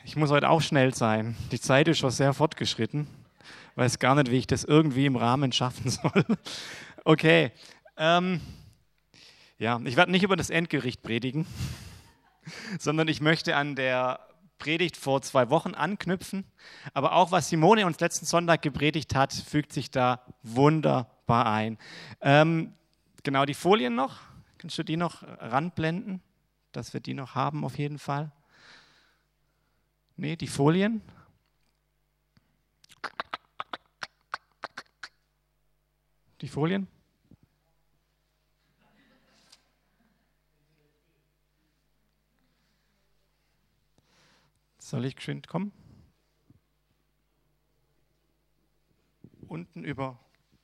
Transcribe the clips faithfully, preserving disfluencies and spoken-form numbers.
Ich muss heute auch schnell sein. Die Zeit ist schon sehr fortgeschritten. Ich weiß gar nicht, wie ich das irgendwie im Rahmen schaffen soll. Okay. Ähm, ja, ich werde nicht über das Endgericht predigen, sondern ich möchte an der Predigt vor zwei Wochen anknüpfen. Aber auch was Simone uns letzten Sonntag gepredigt hat, fügt sich da wunderbar ein. Ähm, genau, die Folien noch. Kannst du die noch ranblenden, dass wir die noch haben auf jeden Fall? Nee, die Folien. Die Folien. Soll ich geschwind kommen? Unten über.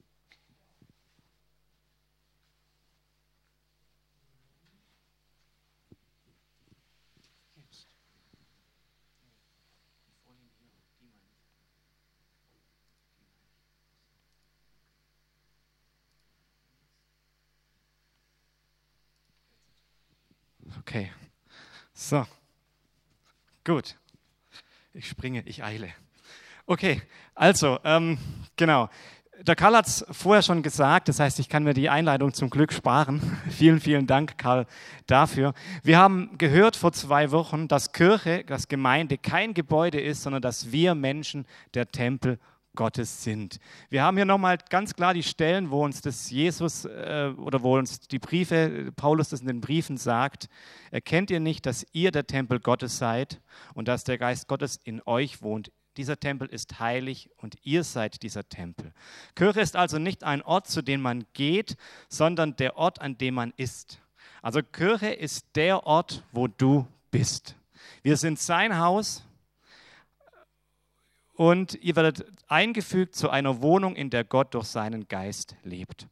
Okay, so, gut, ich springe, ich eile. Okay, also, ähm, genau, der Karl hat es vorher schon gesagt, das heißt, ich kann mir die Einleitung zum Glück sparen. Vielen, vielen Dank, Karl, dafür. Wir haben gehört vor zwei Wochen, dass Kirche, dass Gemeinde kein Gebäude ist, sondern dass wir Menschen der Tempel Gottes sind. Wir haben hier nochmal ganz klar die Stellen, wo uns das Jesus äh, oder wo uns die Briefe, Paulus das in den Briefen sagt. Erkennt ihr nicht, dass ihr der Tempel Gottes seid und dass der Geist Gottes in euch wohnt? Dieser Tempel ist heilig und ihr seid dieser Tempel. Kirche ist also nicht ein Ort, zu dem man geht, sondern der Ort, an dem man ist. Also Kirche ist der Ort, wo du bist. Wir sind sein Haus. Und ihr werdet eingefügt zu einer Wohnung, in der Gott durch seinen Geist lebt.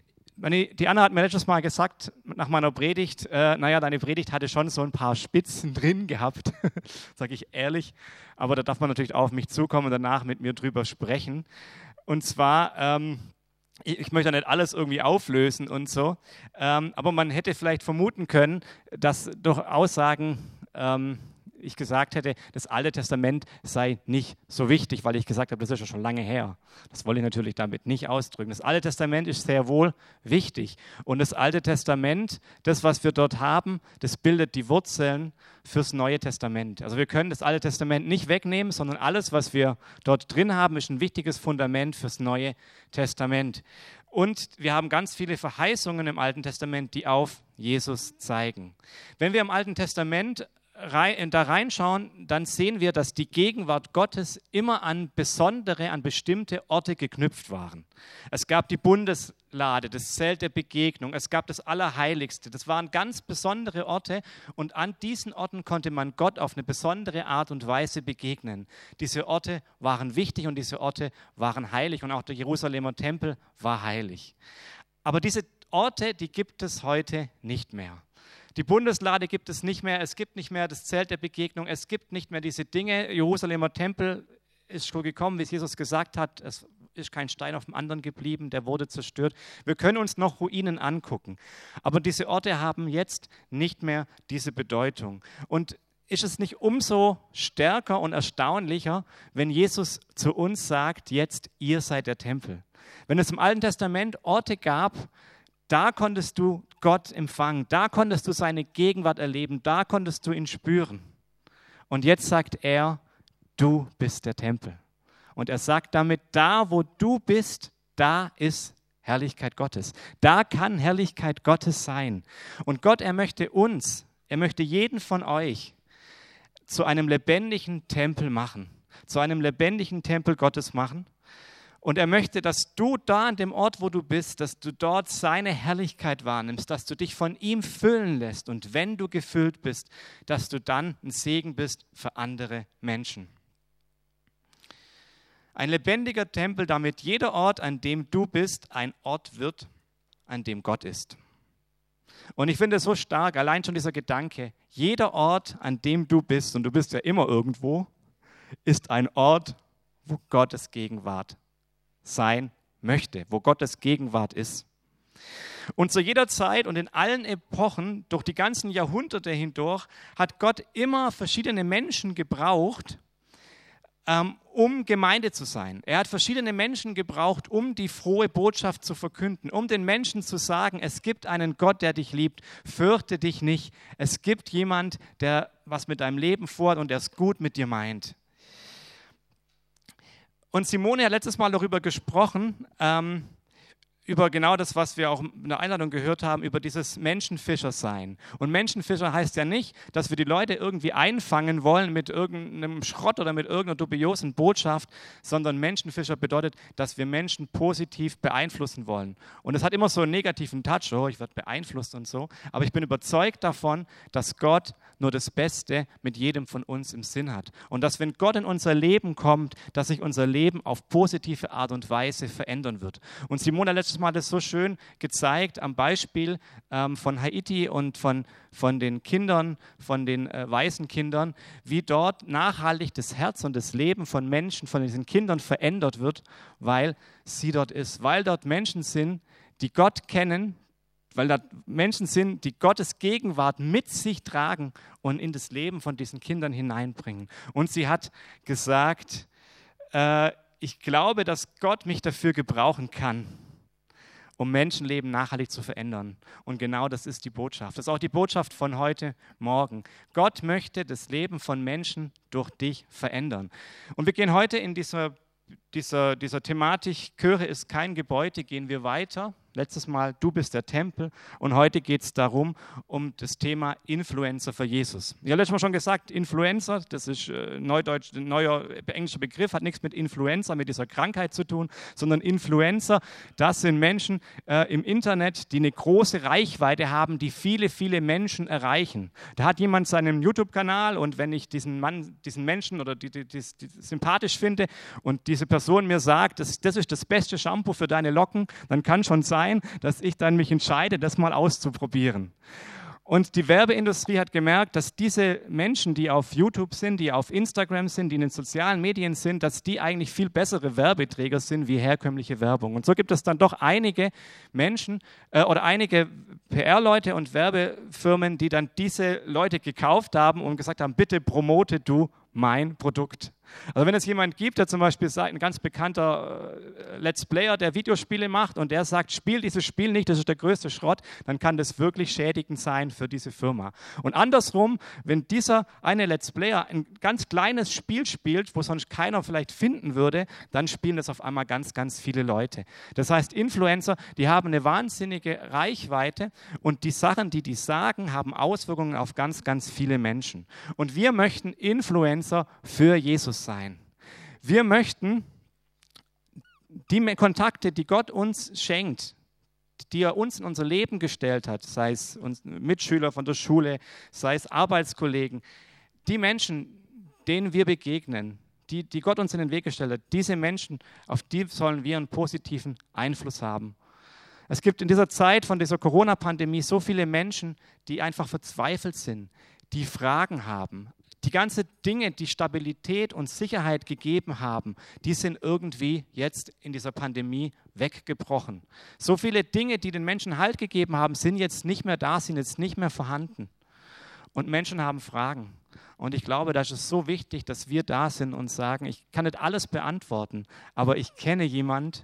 Die Anna hat mir letztes Mal gesagt, nach meiner Predigt, äh, naja, deine Predigt hatte schon so ein paar Spitzen drin gehabt, sage ich ehrlich. Aber da darf man natürlich auch auf mich zukommen und danach mit mir drüber sprechen. Und zwar, ähm, ich, ich möchte nicht alles irgendwie auflösen und so, ähm, aber man hätte vielleicht vermuten können, dass durch Aussagen, ähm, ich gesagt hätte, das Alte Testament sei nicht so wichtig, weil ich gesagt habe, das ist ja schon lange her. Das wollte ich natürlich damit nicht ausdrücken. Das Alte Testament ist sehr wohl wichtig. Und das Alte Testament, das, was wir dort haben, das bildet die Wurzeln fürs Neue Testament. Also wir können das Alte Testament nicht wegnehmen, sondern alles, was wir dort drin haben, ist ein wichtiges Fundament fürs Neue Testament. Und wir haben ganz viele Verheißungen im Alten Testament, die auf Jesus zeigen. Wenn wir im Alten Testament da reinschauen, dann sehen wir, dass die Gegenwart Gottes immer an besondere, an bestimmte Orte geknüpft waren. Es gab die Bundeslade, das Zelt der Begegnung, es gab das Allerheiligste. Das waren ganz besondere Orte und an diesen Orten konnte man Gott auf eine besondere Art und Weise begegnen. Diese Orte waren wichtig und diese Orte waren heilig und auch der Jerusalemer Tempel war heilig. Aber diese Orte, die gibt es heute nicht mehr. Die Bundeslade gibt es nicht mehr, es gibt nicht mehr das Zelt der Begegnung, es gibt nicht mehr diese Dinge. Jerusalemer Tempel ist schon gekommen, wie es Jesus gesagt hat, es ist kein Stein auf dem anderen geblieben, der wurde zerstört. Wir können uns noch Ruinen angucken, aber diese Orte haben jetzt nicht mehr diese Bedeutung. Und ist es nicht umso stärker und erstaunlicher, wenn Jesus zu uns sagt, jetzt ihr seid der Tempel. Wenn es im Alten Testament Orte gab, da konntest du Gott empfangen, da konntest du seine Gegenwart erleben, da konntest du ihn spüren. Und jetzt sagt er, du bist der Tempel. Und er sagt damit, da wo du bist, da ist Herrlichkeit Gottes. Da kann Herrlichkeit Gottes sein. Und Gott, er möchte uns, er möchte jeden von euch zu einem lebendigen Tempel machen, zu einem lebendigen Tempel Gottes machen. Und er möchte, dass du da an dem Ort, wo du bist, dass du dort seine Herrlichkeit wahrnimmst, dass du dich von ihm füllen lässt. Und wenn du gefüllt bist, dass du dann ein Segen bist für andere Menschen. Ein lebendiger Tempel, damit jeder Ort, an dem du bist, ein Ort wird, an dem Gott ist. Und ich finde es so stark, allein schon dieser Gedanke, jeder Ort, an dem du bist, und du bist ja immer irgendwo, ist ein Ort, wo Gottes Gegenwart sein möchte, wo Gottes Gegenwart ist. Und zu jeder Zeit und in allen Epochen, durch die ganzen Jahrhunderte hindurch, hat Gott immer verschiedene Menschen gebraucht, ähm, um Gemeinde zu sein. Er hat verschiedene Menschen gebraucht, um die frohe Botschaft zu verkünden, um den Menschen zu sagen, es gibt einen Gott, der dich liebt, fürchte dich nicht. Es gibt jemand, der was mit deinem Leben vorhat und der es gut mit dir meint. Und Simone hat letztes Mal darüber gesprochen, ähm, über genau das, was wir auch in der Einladung gehört haben, über dieses Menschenfischer sein. Und Menschenfischer heißt ja nicht, dass wir die Leute irgendwie einfangen wollen mit irgendeinem Schrott oder mit irgendeiner dubiosen Botschaft, sondern Menschenfischer bedeutet, dass wir Menschen positiv beeinflussen wollen. Und es hat immer so einen negativen Touch, oh, ich werde beeinflusst und so, aber ich bin überzeugt davon, dass Gott nur das Beste mit jedem von uns im Sinn hat. Und dass, wenn Gott in unser Leben kommt, dass sich unser Leben auf positive Art und Weise verändern wird. Und Simone hat letztes Mal das so schön gezeigt am Beispiel ähm, von Haiti und von, von den Kindern, von den äh, weißen Kindern, wie dort nachhaltig das Herz und das Leben von Menschen, von diesen Kindern verändert wird, weil sie dort ist, weil dort Menschen sind, die Gott kennen, weil da Menschen sind, die Gottes Gegenwart mit sich tragen und in das Leben von diesen Kindern hineinbringen. Und sie hat gesagt, äh, ich glaube, dass Gott mich dafür gebrauchen kann, um Menschenleben nachhaltig zu verändern. Und genau das ist die Botschaft. Das ist auch die Botschaft von heute Morgen. Gott möchte das Leben von Menschen durch dich verändern. Und wir gehen heute in dieser, dieser, dieser Thematik, Chöre ist kein Gebäude, gehen wir weiter. Letztes Mal, du bist der Tempel, und heute geht es darum, um das Thema Influencer für Jesus. Ich habe letztes Mal schon gesagt, Influencer, das ist äh, Neudeutsch, ein neuer englischer Begriff, hat nichts mit Influenza, mit dieser Krankheit zu tun, sondern Influencer, das sind Menschen äh, im Internet, die eine große Reichweite haben, die viele, viele Menschen erreichen. Da hat jemand seinen YouTube-Kanal, und wenn ich diesen Mann, diesen Menschen oder die, die, die, die sympathisch finde und diese Person mir sagt, das, das ist das beste Shampoo für deine Locken, dann kann schon sein, dass ich dann mich entscheide, das mal auszuprobieren. Und die Werbeindustrie hat gemerkt, dass diese Menschen, die auf YouTube sind, die auf Instagram sind, die in den sozialen Medien sind, dass die eigentlich viel bessere Werbeträger sind wie herkömmliche Werbung. Und so gibt es dann doch einige Menschen äh, oder einige P R-Leute und Werbefirmen, die dann diese Leute gekauft haben und gesagt haben, bitte promote du mein Produkt. Also wenn es jemand gibt, der zum Beispiel sagt, ein ganz bekannter äh, Let's Player, der Videospiele macht und der sagt, spiel dieses Spiel nicht, das ist der größte Schrott, dann kann das wirklich schädigend sein für diese Firma. Und andersrum, wenn dieser eine Let's Player ein ganz kleines Spiel spielt, wo sonst keiner vielleicht finden würde, dann spielen das auf einmal ganz, ganz viele Leute. Das heißt, Influencer, die haben eine wahnsinnige Reichweite, und die Sachen, die die sagen, haben Auswirkungen auf ganz, ganz viele Menschen. Und wir möchten Influencer für Jesus sein. Wir möchten die Kontakte, die Gott uns schenkt, die er uns in unser Leben gestellt hat, sei es uns Mitschüler von der Schule, sei es Arbeitskollegen, die Menschen, denen wir begegnen, die, die Gott uns in den Weg gestellt hat, diese Menschen, auf die sollen wir einen positiven Einfluss haben. Es gibt in dieser Zeit von dieser Corona-Pandemie so viele Menschen, die einfach verzweifelt sind, die Fragen haben. Die ganzen Dinge, die Stabilität und Sicherheit gegeben haben, die sind irgendwie jetzt in dieser Pandemie weggebrochen. So viele Dinge, die den Menschen Halt gegeben haben, sind jetzt nicht mehr da, sind jetzt nicht mehr vorhanden. Und Menschen haben Fragen. Und ich glaube, das ist so wichtig, dass wir da sind und sagen, ich kann nicht alles beantworten, aber ich kenne jemanden,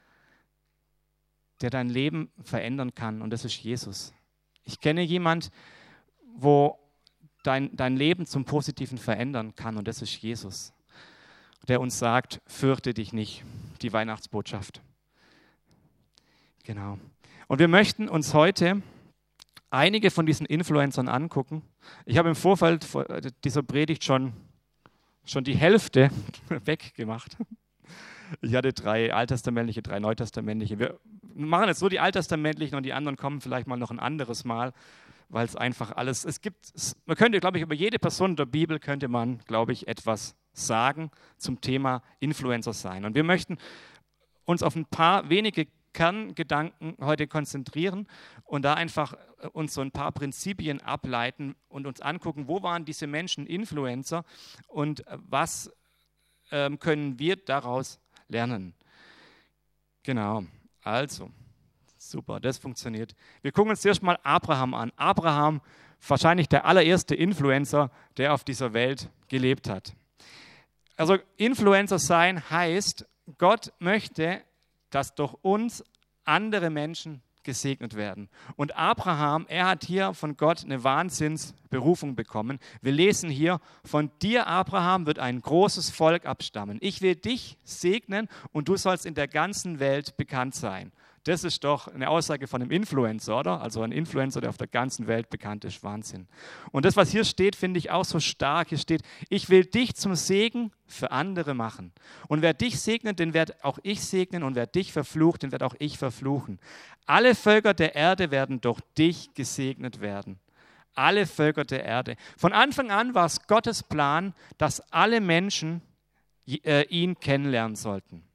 der dein Leben verändern kann, und das ist Jesus. Ich kenne jemanden, wo Dein, dein Leben zum Positiven verändern kann, und das ist Jesus, der uns sagt, fürchte dich nicht, die Weihnachtsbotschaft. Genau. Und wir möchten uns heute einige von diesen Influencern angucken. Ich habe im Vorfeld dieser Predigt schon, schon die Hälfte weggemacht. Ich hatte drei alttestamentliche, drei neutestamentliche. Wir machen jetzt so die alttestamentlichen, und die anderen kommen vielleicht mal noch ein anderes Mal, weil es einfach alles, es gibt, man könnte, glaube ich, über jede Person der Bibel könnte man, glaube ich, etwas sagen zum Thema Influencer sein. Und wir möchten uns auf ein paar wenige Kerngedanken heute konzentrieren und da einfach uns so ein paar Prinzipien ableiten und uns angucken, wo waren diese Menschen Influencer und was ähm, können wir daraus lernen. Genau, also Super, das funktioniert. Wir gucken uns zuerst mal Abraham an. Abraham, wahrscheinlich der allererste Influencer, der auf dieser Welt gelebt hat. Also Influencer sein heißt, Gott möchte, dass durch uns andere Menschen gesegnet werden. Und Abraham, er hat hier von Gott eine Wahnsinnsberufung bekommen. Wir lesen hier, von dir, Abraham, wird ein großes Volk abstammen. Ich will dich segnen und du sollst in der ganzen Welt bekannt sein. Das ist doch eine Aussage von einem Influencer, oder? Also ein Influencer, der auf der ganzen Welt bekannt ist. Wahnsinn. Und das, was hier steht, finde ich auch so stark. Hier steht, ich will dich zum Segen für andere machen. Und wer dich segnet, den werde auch ich segnen. Und wer dich verflucht, den werde auch ich verfluchen. Alle Völker der Erde werden durch dich gesegnet werden. Alle Völker der Erde. Von Anfang an war es Gottes Plan, dass alle Menschen äh, ihn kennenlernen sollten.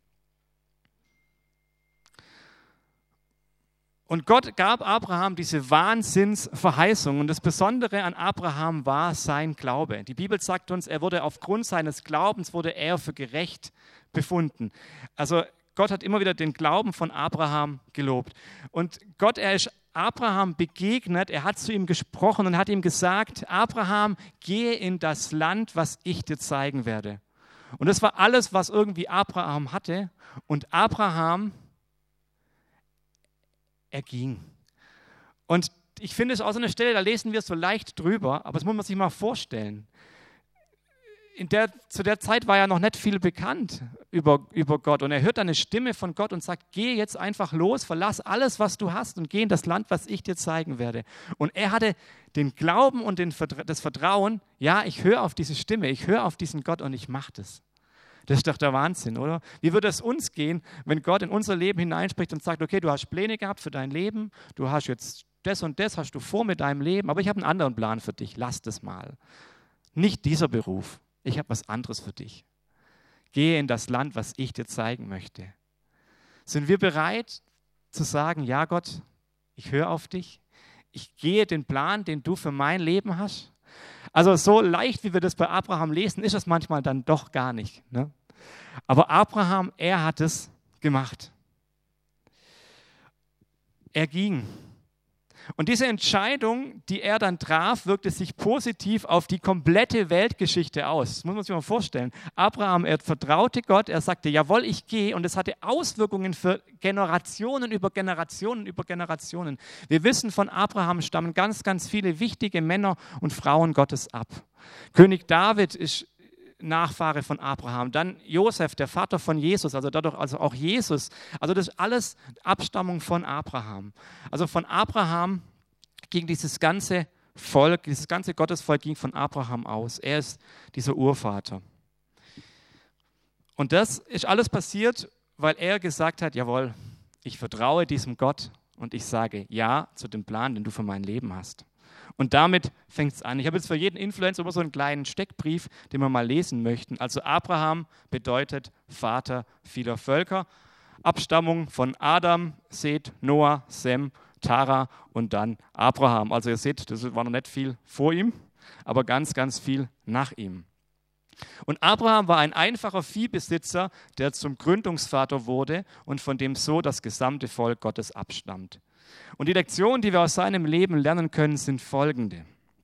Und Gott gab Abraham diese Wahnsinnsverheißung. Und das Besondere an Abraham war sein Glaube. Die Bibel sagt uns, er wurde aufgrund seines Glaubens, wurde er für gerecht befunden. Also Gott hat immer wieder den Glauben von Abraham gelobt. Und Gott, er ist Abraham begegnet, er hat zu ihm gesprochen und hat ihm gesagt, Abraham, gehe in das Land, was ich dir zeigen werde. Und das war alles, was irgendwie Abraham hatte. Und Abraham, er ging. Und ich finde es auch so eine Stelle, da lesen wir so leicht drüber, aber das muss man sich mal vorstellen. In der, zu der Zeit war ja noch nicht viel bekannt über, über Gott. Und er hört eine Stimme von Gott und sagt, geh jetzt einfach los, verlass alles, was du hast und geh in das Land, was ich dir zeigen werde. Und er hatte den Glauben und den, das Vertrauen, ja, ich höre auf diese Stimme, ich höre auf diesen Gott und ich mache das. Das ist doch der Wahnsinn, oder? Wie würde es uns gehen, wenn Gott in unser Leben hineinspricht und sagt, okay, du hast Pläne gehabt für dein Leben, du hast jetzt das und das, hast du vor mit deinem Leben, aber ich habe einen anderen Plan für dich, lass das mal. Nicht dieser Beruf, ich habe was anderes für dich. Gehe in das Land, was ich dir zeigen möchte. Sind wir bereit zu sagen, ja Gott, ich höre auf dich, ich gehe den Plan, den du für mein Leben hast? Also so leicht, wie wir das bei Abraham lesen, ist es manchmal dann doch gar nicht. Ne? Aber Abraham, er hat es gemacht. Er ging. Und diese Entscheidung, die er dann traf, wirkte sich positiv auf die komplette Weltgeschichte aus. Das muss man sich mal vorstellen. Abraham, er vertraute Gott, er sagte, jawohl, ich gehe. Und es hatte Auswirkungen für Generationen über Generationen über Generationen. Wir wissen, von Abraham stammen ganz, ganz viele wichtige Männer und Frauen Gottes ab. König David ist Nachfahre von Abraham. Dann Josef, der Vater von Jesus, also dadurch also auch Jesus. Also das ist alles Abstammung von Abraham. Also von Abraham ging dieses ganze Volk, dieses ganze Gottesvolk ging von Abraham aus. Er ist dieser Urvater. Und das ist alles passiert, weil er gesagt hat, jawohl, ich vertraue diesem Gott und ich sage ja zu dem Plan, den du für mein Leben hast. Und damit fängt es an. Ich habe jetzt für jeden Influencer immer so einen kleinen Steckbrief, den wir mal lesen möchten. Also Abraham bedeutet Vater vieler Völker. Abstammung von Adam, Seth, Noah, Sem, Tara und dann Abraham. Also ihr seht, das war noch nicht viel vor ihm, aber ganz, ganz viel nach ihm. Und Abraham war ein einfacher Viehbesitzer, der zum Gründungsvater wurde und von dem so das gesamte Volk Gottes abstammt. Und die Lektionen, die wir aus seinem Leben lernen können, sind folgende.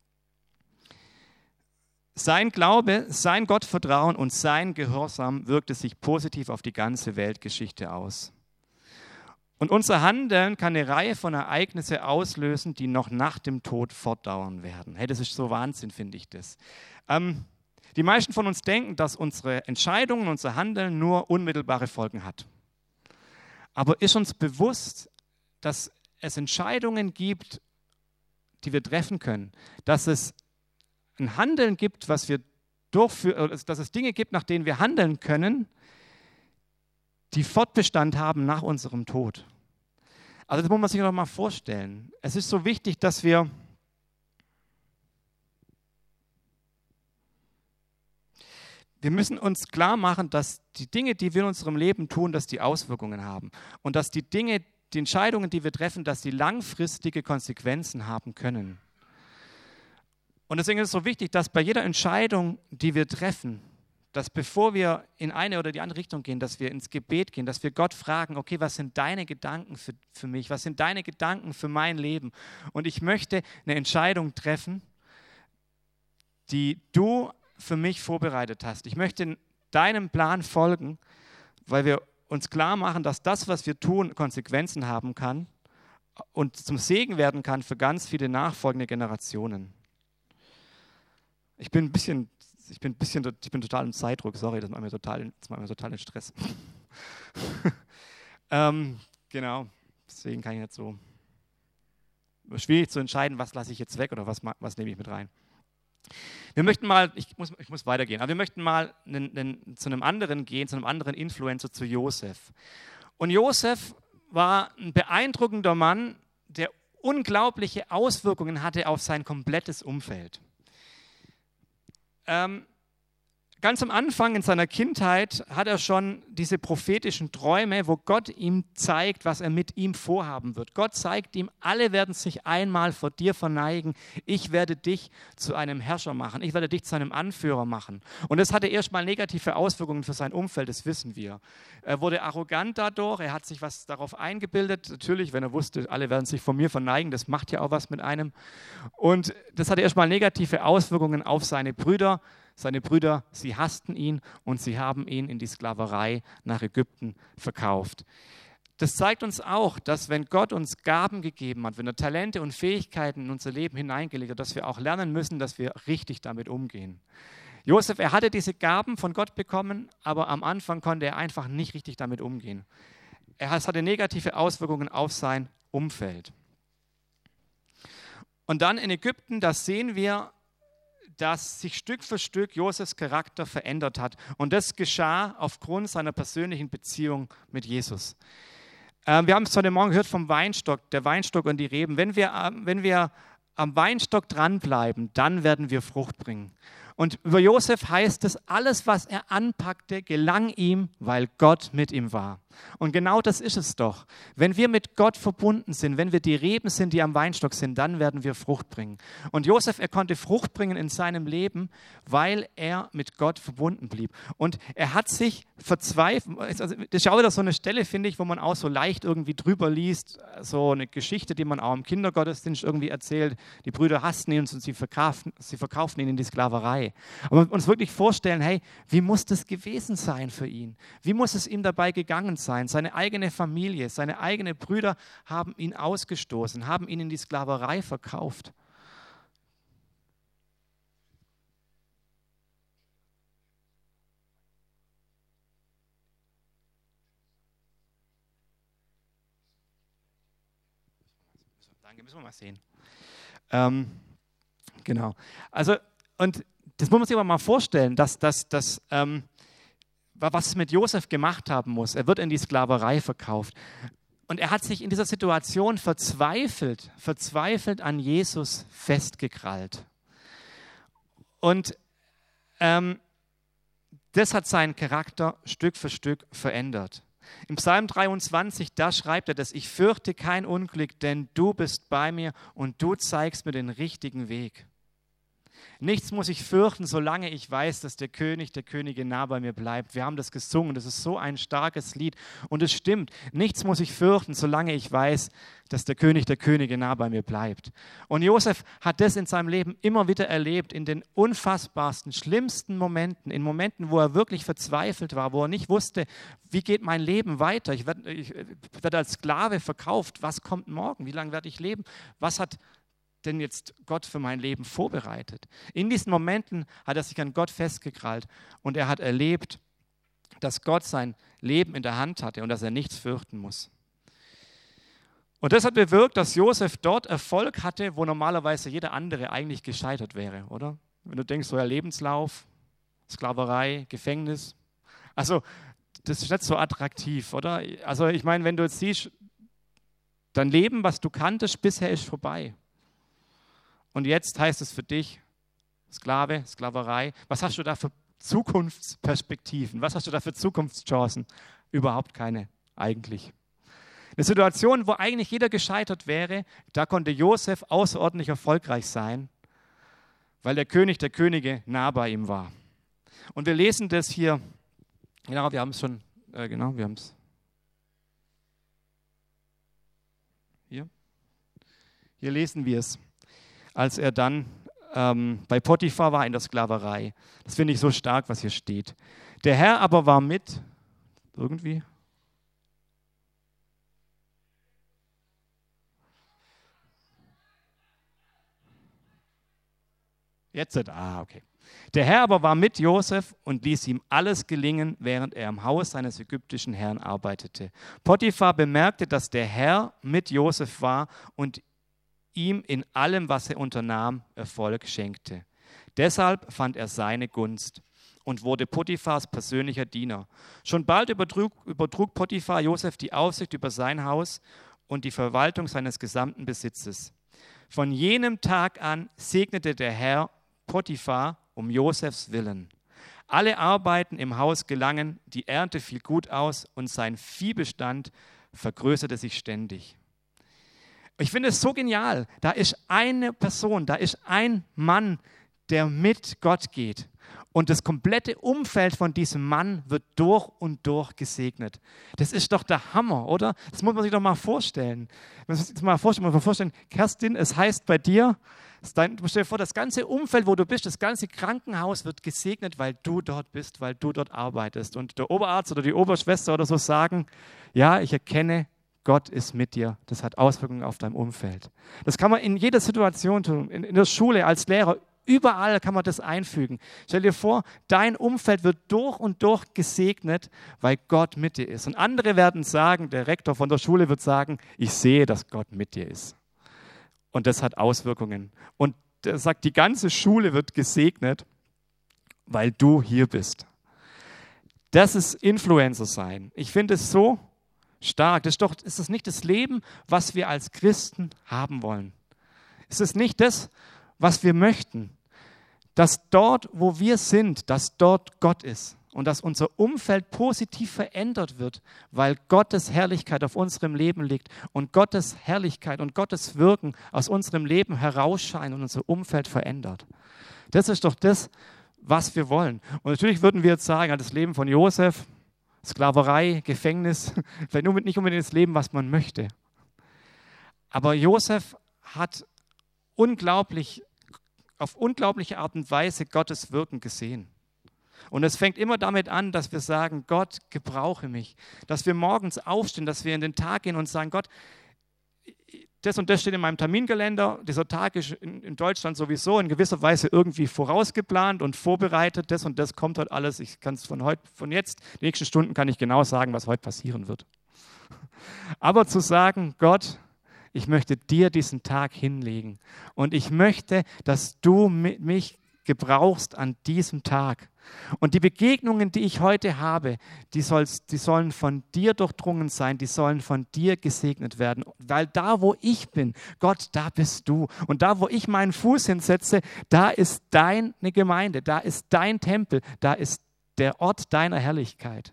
Sein Glaube, sein Gottvertrauen und sein Gehorsam wirkte sich positiv auf die ganze Weltgeschichte aus. Und unser Handeln kann eine Reihe von Ereignissen auslösen, die noch nach dem Tod fortdauern werden. Hey, das ist so Wahnsinn, finde ich das. Ähm, die meisten von uns denken, dass unsere Entscheidungen, unser Handeln nur unmittelbare Folgen hat. Aber ist uns bewusst, dass es Entscheidungen gibt, die wir treffen können, dass es ein Handeln gibt, was wir durchführen, dass es Dinge gibt, nach denen wir handeln können, die Fortbestand haben nach unserem Tod. Also das muss man sich noch mal vorstellen. Es ist so wichtig, dass wir wir müssen uns klar machen, dass die Dinge, die wir in unserem Leben tun, dass die Auswirkungen haben und dass die Dinge, die Entscheidungen, die wir treffen, dass die langfristige Konsequenzen haben können. Und deswegen ist es so wichtig, dass bei jeder Entscheidung, die wir treffen, dass bevor wir in eine oder die andere Richtung gehen, dass wir ins Gebet gehen, dass wir Gott fragen, okay, was sind deine Gedanken für, für mich? Was sind deine Gedanken für mein Leben? Und ich möchte eine Entscheidung treffen, die du für mich vorbereitet hast. Ich möchte deinem Plan folgen, weil wir uns klar machen, dass das, was wir tun, Konsequenzen haben kann und zum Segen werden kann für ganz viele nachfolgende Generationen. Ich bin ein bisschen, ich bin ein bisschen, ich bin total im Zeitdruck, sorry, das macht mir total, das macht mir total den Stress. ähm, genau, deswegen kann ich nicht so, schwierig zu entscheiden, was lasse ich jetzt weg oder was, was nehme ich mit rein. Wir möchten mal, ich muss, ich muss weitergehen, aber wir möchten mal einen, einen, zu einem anderen gehen, zu einem anderen Influencer, zu Josef. Und Josef war ein beeindruckender Mann, der unglaubliche Auswirkungen hatte auf sein komplettes Umfeld. Ähm, ganz am Anfang in seiner Kindheit hat er schon diese prophetischen Träume, wo Gott ihm zeigt, was er mit ihm vorhaben wird. Gott zeigt ihm, alle werden sich einmal vor dir verneigen. Ich werde dich zu einem Herrscher machen. Ich werde dich zu einem Anführer machen. Und das hatte erstmal negative Auswirkungen für sein Umfeld, das wissen wir. Er wurde arrogant dadurch, er hat sich was darauf eingebildet. Natürlich, wenn er wusste, alle werden sich vor mir verneigen, das macht ja auch was mit einem. Und das hatte erstmal negative Auswirkungen auf seine Brüder. Seine Brüder, sie hassten ihn und sie haben ihn in die Sklaverei nach Ägypten verkauft. Das zeigt uns auch, dass wenn Gott uns Gaben gegeben hat, wenn er Talente und Fähigkeiten in unser Leben hineingelegt hat, dass wir auch lernen müssen, dass wir richtig damit umgehen. Josef, er hatte diese Gaben von Gott bekommen, aber am Anfang konnte er einfach nicht richtig damit umgehen. Es hatte negative Auswirkungen auf sein Umfeld. Und dann in Ägypten, da sehen wir, dass sich Stück für Stück Josefs Charakter verändert hat. Und das geschah aufgrund seiner persönlichen Beziehung mit Jesus. Ähm, wir haben es heute Morgen gehört vom Weinstock, der Weinstock und die Reben. Wenn wir, äh, wenn wir am Weinstock dranbleiben, dann werden wir Frucht bringen. Und über Josef heißt es, alles, was er anpackte, gelang ihm, weil Gott mit ihm war. Und genau das ist es doch. Wenn wir mit Gott verbunden sind, wenn wir die Reben sind, die am Weinstock sind, dann werden wir Frucht bringen. Und Josef, er konnte Frucht bringen in seinem Leben, weil er mit Gott verbunden blieb. Und er hat sich verzweifelt, also das ist ja auch wieder so eine Stelle, finde ich, wo man auch so leicht irgendwie drüber liest, so eine Geschichte, die man auch im Kindergottesdienst irgendwie erzählt. Die Brüder hassten ihn und sie verkauften, sie verkauften ihn in die Sklaverei. Aber uns wirklich vorstellen, hey, wie muss das gewesen sein für ihn? Wie muss es ihm dabei gegangen sein? Seine eigene Familie, seine eigenen Brüder haben ihn ausgestoßen, haben ihn in die Sklaverei verkauft. Danke, müssen wir mal sehen. Ähm, genau. Also, und das muss man sich aber mal vorstellen, dass, dass, dass ähm, was es mit Josef gemacht haben muss. Er wird in die Sklaverei verkauft. Und er hat sich in dieser Situation verzweifelt, verzweifelt an Jesus festgekrallt. Und ähm, das hat seinen Charakter Stück für Stück verändert. Im Psalm dreiundzwanzig, da schreibt er das: Ich fürchte kein Unglück, denn du bist bei mir und du zeigst mir den richtigen Weg. Nichts muss ich fürchten, solange ich weiß, dass der König, der Königin nah bei mir bleibt. Wir haben das gesungen, das ist so ein starkes Lied. Und es stimmt, nichts muss ich fürchten, solange ich weiß, dass der König, der Königin nah bei mir bleibt. Und Josef hat das in seinem Leben immer wieder erlebt, in den unfassbarsten, schlimmsten Momenten, in Momenten, wo er wirklich verzweifelt war, wo er nicht wusste, wie geht mein Leben weiter? Ich werde, ich werde als Sklave verkauft. Was kommt morgen? Wie lange werde ich leben? Was hat denn jetzt Gott für mein Leben vorbereitet? In diesen Momenten hat er sich an Gott festgekrallt und er hat erlebt, dass Gott sein Leben in der Hand hatte und dass er nichts fürchten muss. Und das hat bewirkt, dass Josef dort Erfolg hatte, wo normalerweise jeder andere eigentlich gescheitert wäre, oder? Wenn du denkst, so ja, Lebenslauf, Sklaverei, Gefängnis. Also das ist nicht so attraktiv, oder? Also ich meine, wenn du jetzt siehst, dein Leben, was du kanntest, bisher ist vorbei. Und jetzt heißt es für dich, Sklave, Sklaverei. Was hast du da für Zukunftsperspektiven? Was hast du da für Zukunftschancen? Überhaupt keine, eigentlich. Eine Situation, wo eigentlich jeder gescheitert wäre, da konnte Josef außerordentlich erfolgreich sein, weil der König der Könige nah bei ihm war. Und wir lesen das hier, genau, wir haben es schon, äh, genau, wir haben es hier. Hier lesen wir es, als er dann ähm, bei Potiphar war in der Sklaverei. Das finde ich so stark, was hier steht. Der Herr aber war mit, irgendwie, jetzt, ah, okay. Der Herr aber war mit Josef und ließ ihm alles gelingen, während er im Haus seines ägyptischen Herrn arbeitete. Potiphar bemerkte, dass der Herr mit Josef war und ihm in allem, was er unternahm, Erfolg schenkte. Deshalb fand er seine Gunst und wurde Potiphars persönlicher Diener. Schon bald übertrug, übertrug Potiphar Josef die Aufsicht über sein Haus und die Verwaltung seines gesamten Besitzes. Von jenem Tag an segnete der Herr Potiphar um Josefs Willen. Alle Arbeiten im Haus gelangen, die Ernte fiel gut aus und sein Viehbestand vergrößerte sich ständig. Ich finde es so genial. Da ist eine Person, da ist ein Mann, der mit Gott geht. Und das komplette Umfeld von diesem Mann wird durch und durch gesegnet. Das ist doch der Hammer, oder? Das muss man sich doch mal vorstellen. Man muss sich mal vorstellen, man muss sich vorstellen, Kerstin, es heißt bei dir, dein, stell dir vor, das ganze Umfeld, wo du bist, das ganze Krankenhaus wird gesegnet, weil du dort bist, weil du dort arbeitest. Und der Oberarzt oder die Oberschwester oder so sagen, ja, ich erkenne, Gott ist mit dir. Das hat Auswirkungen auf dein Umfeld. Das kann man in jeder Situation tun, in, in der Schule, als Lehrer, überall kann man das einfügen. Stell dir vor, dein Umfeld wird durch und durch gesegnet, weil Gott mit dir ist. Und andere werden sagen, der Rektor von der Schule wird sagen, ich sehe, dass Gott mit dir ist. Und das hat Auswirkungen. Und er sagt, die ganze Schule wird gesegnet, weil du hier bist. Das ist Influencer sein. Ich finde es so stark. Das ist doch, ist das nicht das Leben, was wir als Christen haben wollen? Ist es nicht das, was wir möchten? Dass dort, wo wir sind, dass dort Gott ist und dass unser Umfeld positiv verändert wird, weil Gottes Herrlichkeit auf unserem Leben liegt und Gottes Herrlichkeit und Gottes Wirken aus unserem Leben herausscheint und unser Umfeld verändert. Das ist doch das, was wir wollen. Und natürlich würden wir jetzt sagen, das Leben von Josef, Sklaverei, Gefängnis, vielleicht nicht unbedingt das Leben, was man möchte. Aber Josef hat unglaublich, auf unglaubliche Art und Weise Gottes Wirken gesehen. Und es fängt immer damit an, dass wir sagen, Gott, gebrauche mich. Dass wir morgens aufstehen, dass wir in den Tag gehen und sagen, Gott, das und das steht in meinem Terminkalender. Dieser Tag ist in, in Deutschland sowieso in gewisser Weise irgendwie vorausgeplant und vorbereitet. Das und das kommt heute alles. Ich kann es von heute, von jetzt, die nächsten Stunden kann ich genau sagen, was heute passieren wird. Aber zu sagen, Gott, ich möchte dir diesen Tag hinlegen und ich möchte, dass du mich gebrauchst an diesem Tag. Und die Begegnungen, die ich heute habe, die, soll's, die sollen von dir durchdrungen sein, die sollen von dir gesegnet werden. Weil da, wo ich bin, Gott, da bist du. Und da, wo ich meinen Fuß hinsetze, da ist deine Gemeinde, da ist dein Tempel, da ist der Ort deiner Herrlichkeit.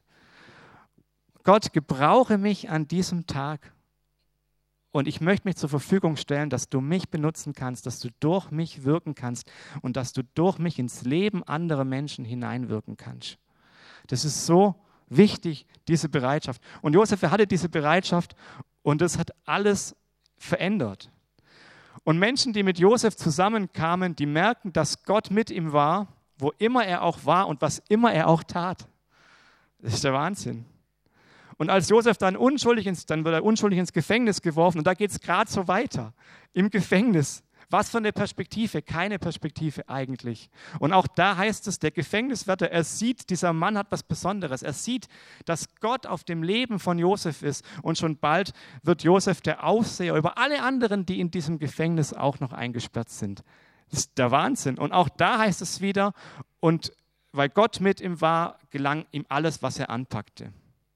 Gott, gebrauche mich an diesem Tag. Und ich möchte mich zur Verfügung stellen, dass du mich benutzen kannst, dass du durch mich wirken kannst und dass du durch mich ins Leben anderer Menschen hineinwirken kannst. Das ist so wichtig, diese Bereitschaft. Und Josef, er hatte diese Bereitschaft und das hat alles verändert. Und Menschen, die mit Josef zusammenkamen, die merken, dass Gott mit ihm war, wo immer er auch war und was immer er auch tat. Das ist der Wahnsinn. Und als Josef dann unschuldig ins, dann wird er unschuldig ins Gefängnis geworfen und da geht es gerade so weiter. Im Gefängnis. Was für eine Perspektive? Keine Perspektive eigentlich. Und auch da heißt es, der Gefängniswärter, er sieht, dieser Mann hat was Besonderes. Er sieht, dass Gott auf dem Leben von Josef ist und schon bald wird Josef der Aufseher über alle anderen, die in diesem Gefängnis auch noch eingesperrt sind. Das ist der Wahnsinn. Und auch da heißt es wieder, und weil Gott mit ihm war, gelang ihm alles, was er anpackte.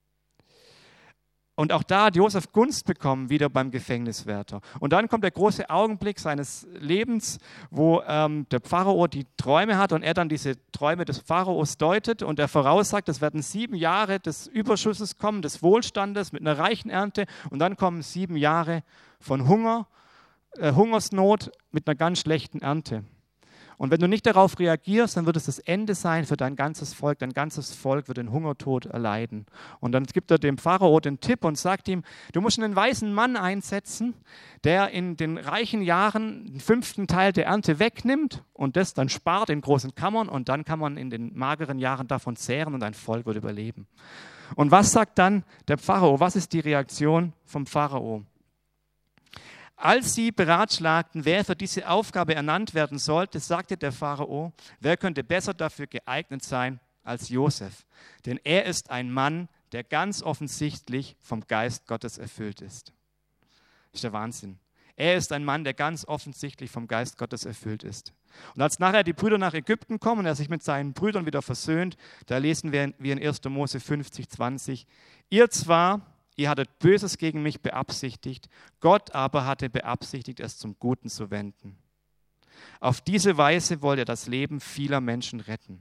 Und auch da hat Josef Gunst bekommen, wieder beim Gefängniswärter. Und dann kommt der große Augenblick seines Lebens, wo ähm, der Pharao die Träume hat und er dann diese Träume des Pharaos deutet und er voraussagt, es werden sieben Jahre des Überschusses kommen, des Wohlstandes mit einer reichen Ernte und dann kommen sieben Jahre von Hunger, äh, Hungersnot mit einer ganz schlechten Ernte. Und wenn du nicht darauf reagierst, dann wird es das Ende sein für dein ganzes Volk. Dein ganzes Volk wird den Hungertod erleiden. Und dann gibt er dem Pharao den Tipp und sagt ihm, du musst einen weisen Mann einsetzen, der in den reichen Jahren den fünften Teil der Ernte wegnimmt und das dann spart in großen Kammern und dann kann man in den mageren Jahren davon zehren und dein Volk wird überleben. Und was sagt dann der Pharao? Was ist die Reaktion vom Pharao? Als sie beratschlagten, wer für diese Aufgabe ernannt werden sollte, sagte der Pharao, wer könnte besser dafür geeignet sein als Josef? Denn er ist ein Mann, der ganz offensichtlich vom Geist Gottes erfüllt ist. Das ist der Wahnsinn. Er ist ein Mann, der ganz offensichtlich vom Geist Gottes erfüllt ist. Und als nachher die Brüder nach Ägypten kommen und er sich mit seinen Brüdern wieder versöhnt, da lesen wir in erster Mose fünfzig, zwanzig, ihr zwar, ihr hattet Böses gegen mich beabsichtigt, Gott aber hatte beabsichtigt, es zum Guten zu wenden. Auf diese Weise wollte er das Leben vieler Menschen retten.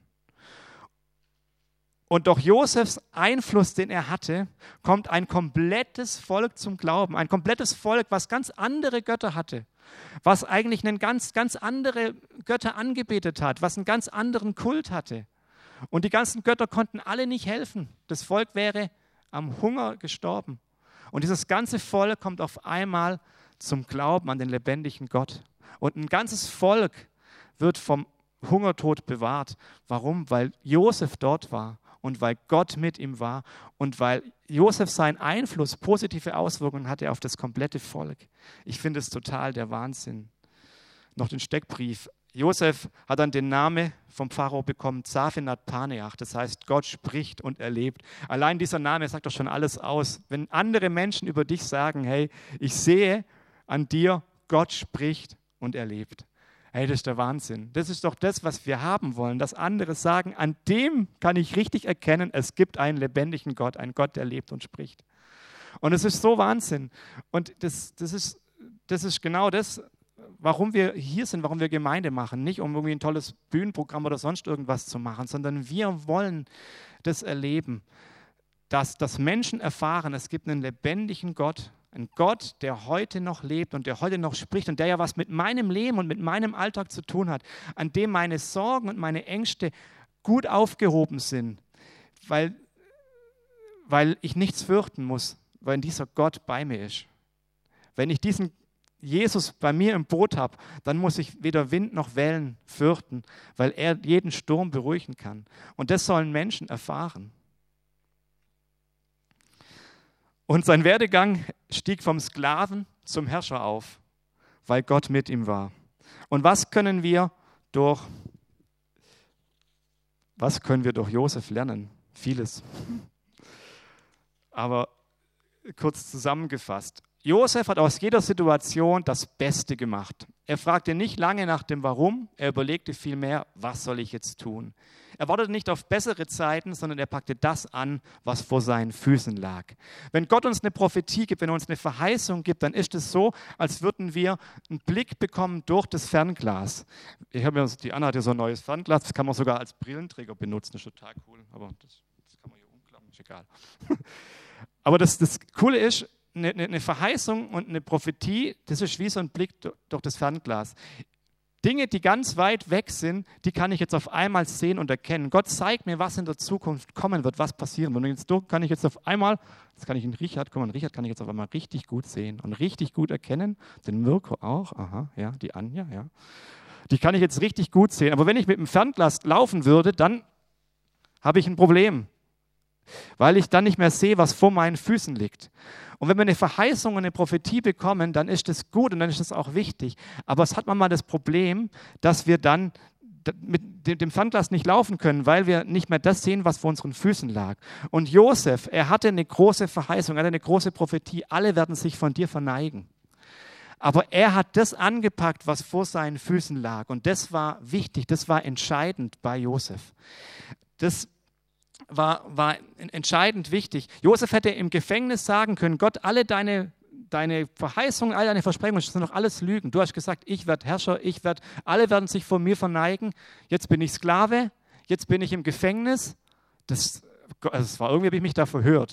Und durch Josefs Einfluss, den er hatte, kommt ein komplettes Volk zum Glauben. Ein komplettes Volk, was ganz andere Götter hatte, was eigentlich einen ganz, ganz andere Götter angebetet hat, was einen ganz anderen Kult hatte. Und die ganzen Götter konnten alle nicht helfen. Das Volk wäre am Hunger gestorben. Und dieses ganze Volk kommt auf einmal zum Glauben an den lebendigen Gott. Und ein ganzes Volk wird vom Hungertod bewahrt. Warum? Weil Josef dort war und weil Gott mit ihm war und weil Josef seinen Einfluss, positive Auswirkungen hatte auf das komplette Volk. Ich finde es total der Wahnsinn. Noch den Steckbrief. Josef hat dann den Namen vom Pharao bekommen, Zaphenat Paneach, das heißt, Gott spricht und erlebt. Allein dieser Name sagt doch schon alles aus. Wenn andere Menschen über dich sagen, hey, ich sehe an dir, Gott spricht und erlebt. Hey, das ist der Wahnsinn. Das ist doch das, was wir haben wollen, dass andere sagen, an dem kann ich richtig erkennen, es gibt einen lebendigen Gott, einen Gott, der lebt und spricht. Und es ist so Wahnsinn. Und das, das, ist, das ist genau das, warum wir hier sind, warum wir Gemeinde machen. Nicht um irgendwie ein tolles Bühnenprogramm oder sonst irgendwas zu machen, sondern wir wollen das erleben, dass, dass Menschen erfahren, es gibt einen lebendigen Gott, einen Gott, der heute noch lebt und der heute noch spricht und der ja was mit meinem Leben und mit meinem Alltag zu tun hat, an dem meine Sorgen und meine Ängste gut aufgehoben sind, weil, weil ich nichts fürchten muss, weil dieser Gott bei mir ist. Wenn ich diesen Jesus bei mir im Boot habe, dann muss ich weder Wind noch Wellen fürchten, weil er jeden Sturm beruhigen kann. Und das sollen Menschen erfahren. Und sein Werdegang stieg vom Sklaven zum Herrscher auf, weil Gott mit ihm war. Und was können wir durch, was können wir durch Josef lernen? Vieles. Aber kurz zusammengefasst. Josef hat aus jeder Situation das Beste gemacht. Er fragte nicht lange nach dem Warum, er überlegte vielmehr, was soll ich jetzt tun? Er wartete nicht auf bessere Zeiten, sondern er packte das an, was vor seinen Füßen lag. Wenn Gott uns eine Prophetie gibt, wenn er uns eine Verheißung gibt, dann ist es so, als würden wir einen Blick bekommen durch das Fernglas. Ich habe mir, die Anna hat ja so ein neues Fernglas, das kann man sogar als Brillenträger benutzen, das ist total cool, aber das, das kann man hier umklappen, ist egal. Aber das, das Coole ist, Eine, eine Verheißung und eine Prophetie, das ist wie so ein Blick durch das Fernglas. Dinge, die ganz weit weg sind, die kann ich jetzt auf einmal sehen und erkennen. Gott zeigt mir, was in der Zukunft kommen wird, was passieren wird. Und jetzt kann ich jetzt auf einmal, das kann ich in Richard, guck mal, Richard kann ich jetzt auf einmal richtig gut sehen und richtig gut erkennen. Den Mirko auch, aha, ja, die Anja, ja. Die kann ich jetzt richtig gut sehen. Aber wenn ich mit dem Fernglas laufen würde, dann habe ich ein Problem, weil ich dann nicht mehr sehe, was vor meinen Füßen liegt. Und wenn wir eine Verheißung und eine Prophetie bekommen, dann ist das gut und dann ist das auch wichtig. Aber es hat manchmal das Problem, dass wir dann mit dem Fernglas nicht laufen können, weil wir nicht mehr das sehen, was vor unseren Füßen lag. Und Josef, er hatte eine große Verheißung, er hatte eine große Prophetie, alle werden sich von dir verneigen. Aber er hat das angepackt, was vor seinen Füßen lag. Und das war wichtig, das war entscheidend bei Josef. Das War, war entscheidend wichtig. Josef hätte im Gefängnis sagen können, Gott, alle deine, deine Verheißungen, all deine Versprechungen, das sind doch alles Lügen. Du hast gesagt, ich werde Herrscher, ich werde, alle werden sich vor mir verneigen. Jetzt bin ich Sklave, jetzt bin ich im Gefängnis. Das, also es war irgendwie, habe ich mich da verhört.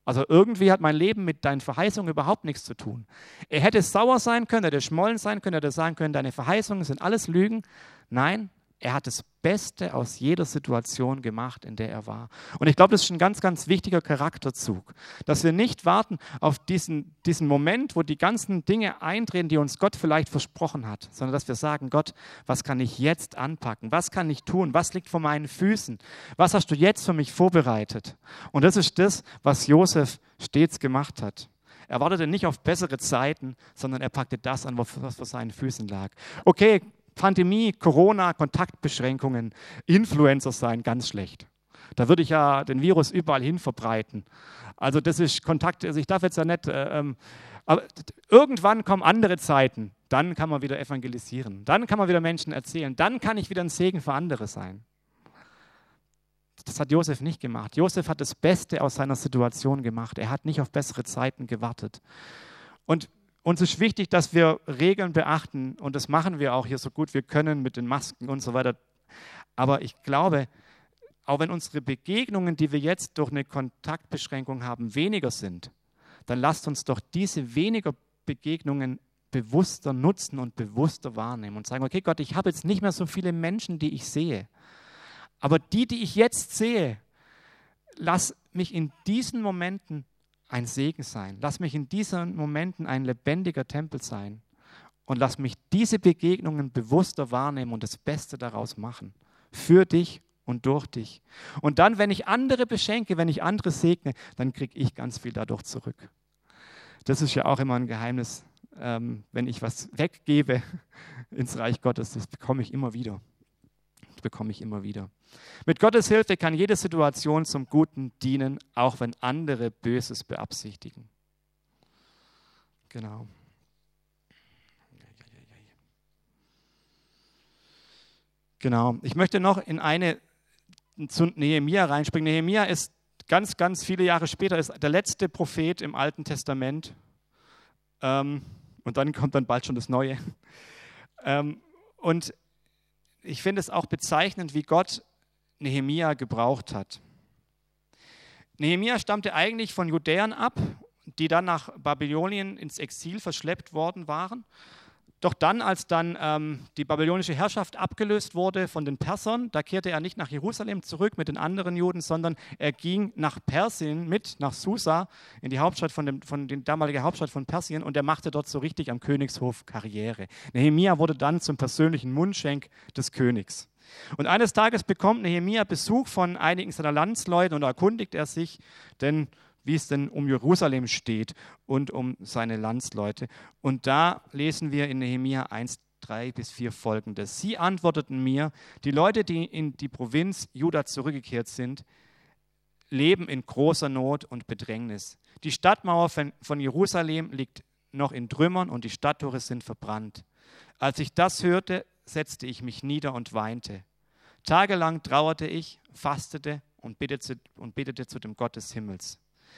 Also irgendwie hat mein Leben mit deinen Verheißungen überhaupt nichts zu tun. Er hätte sauer sein können, er hätte schmollen sein können, er hätte sagen können, deine Verheißungen sind alles Lügen. Nein, er hat das Beste aus jeder Situation gemacht, in der er war. Und ich glaube, das ist ein ganz, ganz wichtiger Charakterzug, dass wir nicht warten auf diesen, diesen Moment, wo die ganzen Dinge eintreten, die uns Gott vielleicht versprochen hat, sondern dass wir sagen, Gott, was kann ich jetzt anpacken? Was kann ich tun? Was liegt vor meinen Füßen? Was hast du jetzt für mich vorbereitet? Und das ist das, was Josef stets gemacht hat. Er wartete nicht auf bessere Zeiten, sondern er packte das an, was vor seinen Füßen lag. Okay, Pandemie, Corona, Kontaktbeschränkungen, Influencer sein, ganz schlecht. Da würde ich ja den Virus überall hin verbreiten. Also das ist Kontakt, also ich darf jetzt ja nicht, äh, ähm, aber irgendwann kommen andere Zeiten, dann kann man wieder evangelisieren, dann kann man wieder Menschen erzählen, dann kann ich wieder ein Segen für andere sein. Das hat Josef nicht gemacht. Josef hat das Beste aus seiner Situation gemacht. Er hat nicht auf bessere Zeiten gewartet. Und uns ist wichtig, dass wir Regeln beachten und das machen wir auch hier so gut wir können mit den Masken und so weiter. Aber ich glaube, auch wenn unsere Begegnungen, die wir jetzt durch eine Kontaktbeschränkung haben, weniger sind, dann lasst uns doch diese weniger Begegnungen bewusster nutzen und bewusster wahrnehmen und sagen, okay Gott, ich habe jetzt nicht mehr so viele Menschen, die ich sehe, aber die, die ich jetzt sehe, lass mich in diesen Momenten ein Segen sein. Lass mich in diesen Momenten ein lebendiger Tempel sein und lass mich diese Begegnungen bewusster wahrnehmen und das Beste daraus machen. Für dich und durch dich. Und dann, wenn ich andere beschenke, wenn ich andere segne, dann kriege ich ganz viel dadurch zurück. Das ist ja auch immer ein Geheimnis. Ähm, wenn ich was weggebe ins Reich Gottes, das bekomme ich immer wieder. Das bekomme ich immer wieder. Mit Gottes Hilfe kann jede Situation zum Guten dienen, auch wenn andere Böses beabsichtigen. Genau. Genau. Ich möchte noch in eine zu Nehemia reinspringen. Nehemia ist ganz, ganz viele Jahre später ist der letzte Prophet im Alten Testament. Ähm, und dann kommt dann bald schon das Neue. Ähm, und ich finde es auch bezeichnend, wie Gott Nehemia gebraucht hat. Nehemia stammte eigentlich von Judäern ab, die dann nach Babylonien ins Exil verschleppt worden waren. Doch dann, als dann ähm, die babylonische Herrschaft abgelöst wurde von den Persern, da kehrte er nicht nach Jerusalem zurück mit den anderen Juden, sondern er ging nach Persien mit, nach Susa, in die Hauptstadt von dem, von den damaligen Hauptstadt von Persien, und er machte dort so richtig am Königshof Karriere. Nehemia wurde dann zum persönlichen Mundschenk des Königs. Und eines Tages bekommt Nehemia Besuch von einigen seiner Landsleute und da erkundigt er sich, denn wie es denn um Jerusalem steht und um seine Landsleute. Und da lesen wir in Nehemia eins, drei bis vier folgendes. Sie antworteten mir, die Leute, die in die Provinz Juda zurückgekehrt sind, leben in großer Not und Bedrängnis. Die Stadtmauer von, von Jerusalem liegt noch in Trümmern und die Stadttore sind verbrannt. Als ich das hörte, setzte ich mich nieder und weinte. Tagelang trauerte ich, fastete und betete, und betete zu dem Gott des Himmels.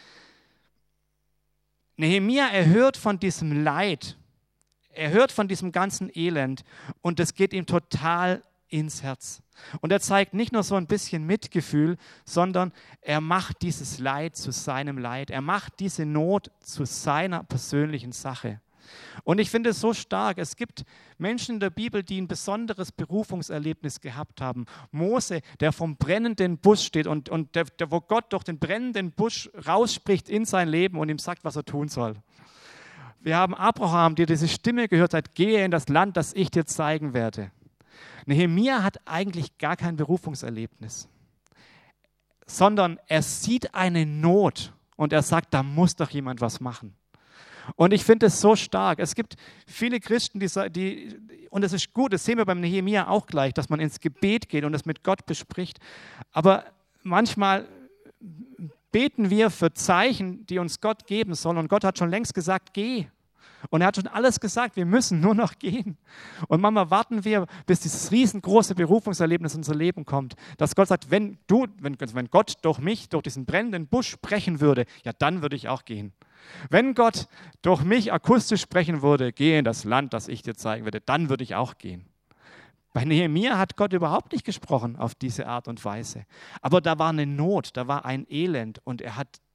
Nehemia, er hört von diesem Leid, er hört von diesem ganzen Elend und das geht ihm total ins Herz. Und er zeigt nicht nur so ein bisschen Mitgefühl, sondern er macht dieses Leid zu seinem Leid. Er macht diese Not zu seiner persönlichen Sache. Und ich finde es so stark, es gibt Menschen in der Bibel, die ein besonderes Berufungserlebnis gehabt haben. Mose, der vom brennenden Busch steht und, und der, der, wo Gott durch den brennenden Busch rausspricht in sein Leben und ihm sagt, was er tun soll. Wir haben Abraham, der diese Stimme gehört hat, gehe in das Land, das ich dir zeigen werde. Nehemia hat eigentlich gar kein Berufungserlebnis, sondern er sieht eine Not und er sagt, da muss doch jemand was machen. Und ich finde es so stark. Es gibt viele Christen, die, die und es ist gut, das sehen wir beim Nehemia auch gleich, dass man ins Gebet geht und es mit Gott bespricht. Aber manchmal beten wir für Zeichen, die uns Gott geben soll. Und Gott hat schon längst gesagt, geh. Und er hat schon alles gesagt, wir müssen nur noch gehen. Und manchmal warten wir, bis dieses riesengroße Berufungserlebnis in unser Leben kommt, dass Gott sagt, wenn du, wenn, wenn Gott durch mich, durch diesen brennenden Busch sprechen würde, ja, dann würde ich auch gehen. Wenn Gott durch mich akustisch sprechen würde, gehe in das Land, das ich dir zeigen werde, dann würde ich auch gehen. Bei Nehemia hat Gott überhaupt nicht gesprochen auf diese Art und Weise. Aber da war eine Not, da war ein Elend und er hat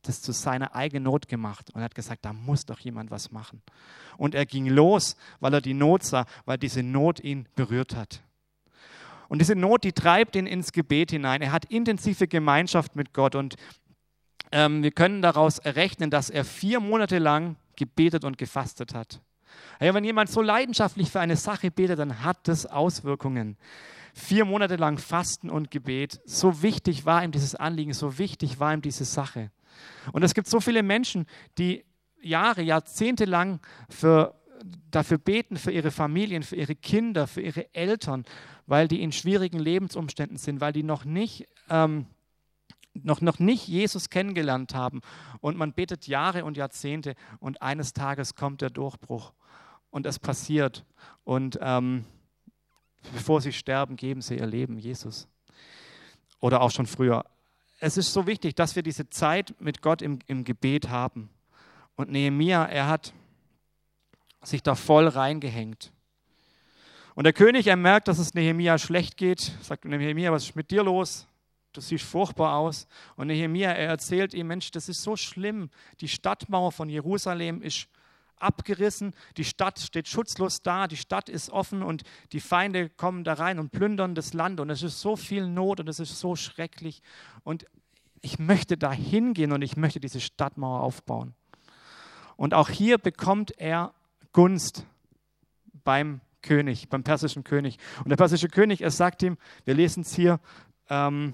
das zu seiner eigenen Not gemacht und hat gesagt, da muss doch jemand was machen. Und er ging los, weil er die Not sah, weil diese Not ihn berührt hat. Und diese Not, die treibt ihn ins Gebet hinein. Er hat intensive Gemeinschaft mit Gott und ähm, wir können daraus errechnen, dass er vier Monate lang gebetet und gefastet hat. Ja, wenn jemand so leidenschaftlich für eine Sache betet, dann hat das Auswirkungen. Vier Monate lang Fasten und Gebet, so wichtig war ihm dieses Anliegen, so wichtig war ihm diese Sache. Und es gibt so viele Menschen, die Jahre, Jahrzehnte lang für, dafür beten, für ihre Familien, für ihre Kinder, für ihre Eltern, weil die in schwierigen Lebensumständen sind, weil die noch nicht, ähm, noch, noch nicht Jesus kennengelernt haben. Und man betet Jahre und Jahrzehnte und eines Tages kommt der Durchbruch und es passiert. Und ähm, bevor sie sterben, geben sie ihr Leben Jesus. Oder auch schon früher. Es ist so wichtig, dass wir diese Zeit mit Gott im, im Gebet haben. Und Nehemia, er hat sich da voll reingehängt. Und der König, er merkt, dass es Nehemia schlecht geht. Sagt Nehemia, was ist mit dir los? Du siehst furchtbar aus. Und Nehemia, er erzählt ihm, Mensch, das ist so schlimm. Die Stadtmauer von Jerusalem ist abgerissen, die Stadt steht schutzlos da, die Stadt ist offen und die Feinde kommen da rein und plündern das Land und es ist so viel Not und es ist so schrecklich und ich möchte da hingehen und ich möchte diese Stadtmauer aufbauen. Und auch hier bekommt er Gunst beim König, beim persischen König. Und der persische König, er sagt ihm, wir lesen es hier, ähm,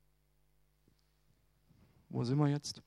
wo sind wir jetzt?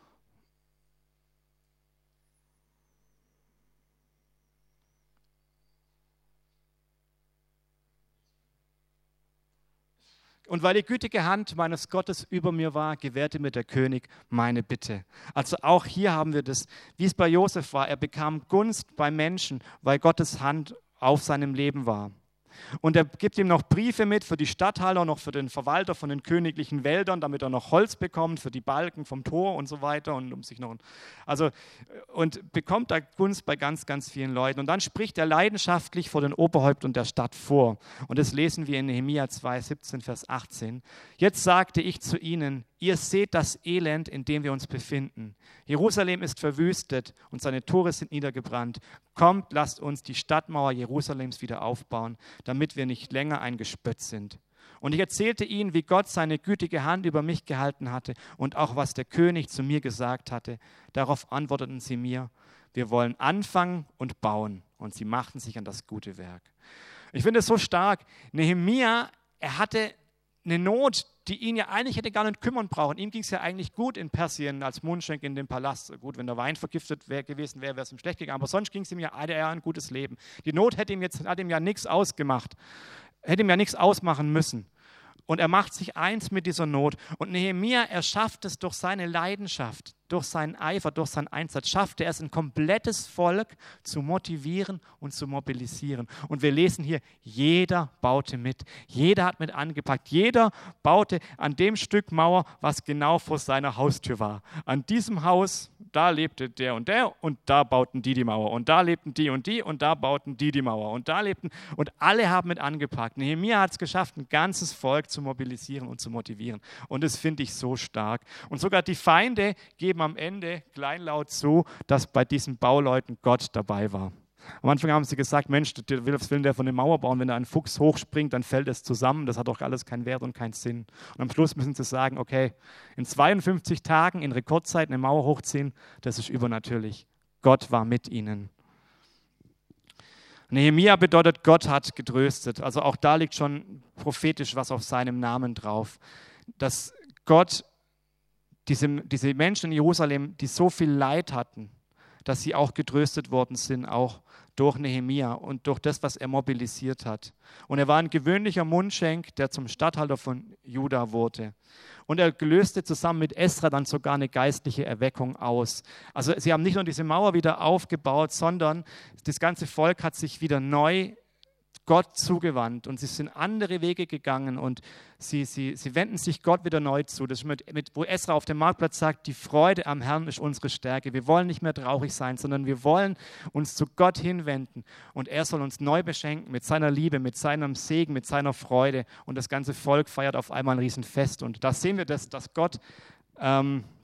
Und weil die gütige Hand meines Gottes über mir war, gewährte mir der König meine Bitte. Also auch hier haben wir das, wie es bei Josef war. Er bekam Gunst bei Menschen, weil Gottes Hand auf seinem Leben war. Und er gibt ihm noch Briefe mit für die Statthalter, noch für den Verwalter von den königlichen Wäldern, damit er noch Holz bekommt für die Balken vom Tor und so weiter und um sich noch, also und bekommt da Gunst bei ganz, ganz vielen Leuten. Und dann spricht er leidenschaftlich vor den Oberhäuptern der Stadt vor. Und das lesen wir in Nehemia zwei, siebzehn, Vers achtzehn. Jetzt sagte ich zu ihnen, ihr seht das Elend, in dem wir uns befinden. Jerusalem ist verwüstet und seine Tore sind niedergebrannt. Kommt, lasst uns die Stadtmauer Jerusalems wieder aufbauen, damit wir nicht länger ein Gespött sind. Und ich erzählte ihnen, wie Gott seine gütige Hand über mich gehalten hatte und auch was der König zu mir gesagt hatte. Darauf antworteten sie mir, wir wollen anfangen und bauen. Und sie machten sich an das gute Werk. Ich finde es so stark. Nehemia, er hatte eine Not, die ihn ja eigentlich hätte gar nicht kümmern brauchen. Ihm ging es ja eigentlich gut in Persien als Mundschenk in dem Palast. Gut, wenn der Wein vergiftet wär, gewesen wäre, wäre es ihm schlecht gegangen. Aber sonst ging es ihm ja eher ein gutes Leben. Die Not hätte ihm jetzt, hat ihm ja nichts ausgemacht. Hätte ihm ja nichts ausmachen müssen. Und er macht sich eins mit dieser Not. Und Nehemia, er schafft es durch seine Leidenschaft, durch seinen Eifer, durch seinen Einsatz, schaffte er es, ein komplettes Volk zu motivieren und zu mobilisieren. Und wir lesen hier, jeder baute mit. Jeder hat mit angepackt. Jeder baute an dem Stück Mauer, was genau vor seiner Haustür war. An diesem Haus, da lebte der und der und da bauten die die Mauer. Und da lebten die und die und da bauten die die Mauer. Und da lebten, und alle haben mit angepackt. Nehemia hat es geschafft, ein ganzes Volk zu mobilisieren und zu motivieren. Und das finde ich so stark. Und sogar die Feinde geben am Ende kleinlaut zu, dass bei diesen Bauleuten Gott dabei war. Am Anfang haben sie gesagt, Mensch, was will der von der Mauer bauen? Wenn da ein Fuchs hochspringt, dann fällt es zusammen. Das hat doch alles keinen Wert und keinen Sinn. Und am Schluss müssen sie sagen, okay, in zweiundfünfzig Tagen in Rekordzeit eine Mauer hochziehen, das ist übernatürlich. Gott war mit ihnen. Nehemia bedeutet, Gott hat getröstet. Also auch da liegt schon prophetisch was auf seinem Namen drauf. Dass Gott diese, diese Menschen in Jerusalem, die so viel Leid hatten, dass sie auch getröstet worden sind, auch durch Nehemia und durch das, was er mobilisiert hat. Und er war ein gewöhnlicher Mundschenk, der zum Statthalter von Juda wurde. Und er löste zusammen mit Esra dann sogar eine geistliche Erweckung aus. Also sie haben nicht nur diese Mauer wieder aufgebaut, sondern das ganze Volk hat sich wieder neu Gott zugewandt und sie sind andere Wege gegangen und sie, sie, sie wenden sich Gott wieder neu zu. Das ist mit, mit, wo Esra auf dem Marktplatz sagt, die Freude am Herrn ist unsere Stärke. Wir wollen nicht mehr traurig sein, sondern wir wollen uns zu Gott hinwenden und er soll uns neu beschenken mit seiner Liebe, mit seinem Segen, mit seiner Freude und das ganze Volk feiert auf einmal ein Riesenfest und da sehen wir, das, dass Gott ähm,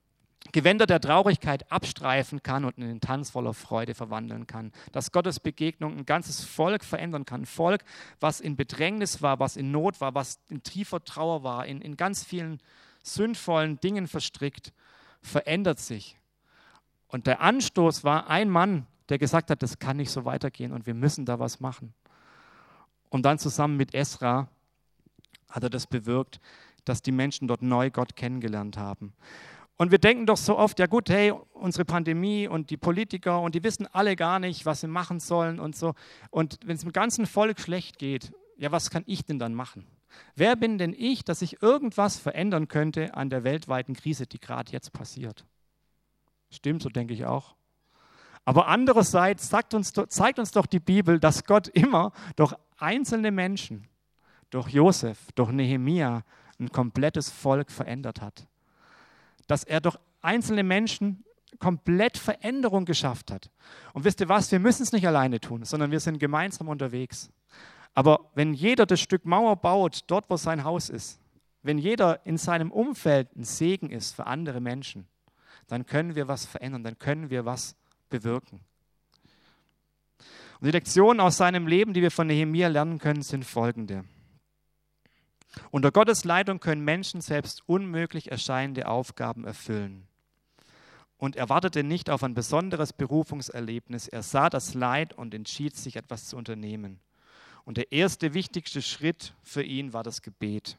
Gewänder der Traurigkeit abstreifen kann und in den Tanz voller Freude verwandeln kann. Dass Gottes Begegnung ein ganzes Volk verändern kann. Ein Volk, was in Bedrängnis war, was in Not war, was in tiefer Trauer war, in, in ganz vielen sündvollen Dingen verstrickt, verändert sich. Und der Anstoß war ein Mann, der gesagt hat, das kann nicht so weitergehen und wir müssen da was machen. Und dann zusammen mit Esra hat er das bewirkt, dass die Menschen dort neu Gott kennengelernt haben. Und wir denken doch so oft, ja gut, hey, unsere Pandemie und die Politiker und die wissen alle gar nicht, was sie machen sollen und so. Und wenn es dem ganzen Volk schlecht geht, ja, was kann ich denn dann machen? Wer bin denn ich, dass ich irgendwas verändern könnte an der weltweiten Krise, die gerade jetzt passiert? Stimmt, so denke ich auch. Aber andererseits sagt uns, zeigt uns doch die Bibel, dass Gott immer durch einzelne Menschen, durch Josef, durch Nehemia, ein komplettes Volk verändert hat. Dass er durch einzelne Menschen komplett Veränderung geschafft hat. Und wisst ihr was, wir müssen es nicht alleine tun, sondern wir sind gemeinsam unterwegs. Aber wenn jeder das Stück Mauer baut, dort wo sein Haus ist, wenn jeder in seinem Umfeld ein Segen ist für andere Menschen, dann können wir was verändern, dann können wir was bewirken. Und die Lektionen aus seinem Leben, die wir von Nehemia lernen können, sind folgende. Unter Gottes Leitung können Menschen selbst unmöglich erscheinende Aufgaben erfüllen. Und er wartete nicht auf ein besonderes Berufungserlebnis. Er sah das Leid und entschied sich, etwas zu unternehmen. Und der erste wichtigste Schritt für ihn war das Gebet.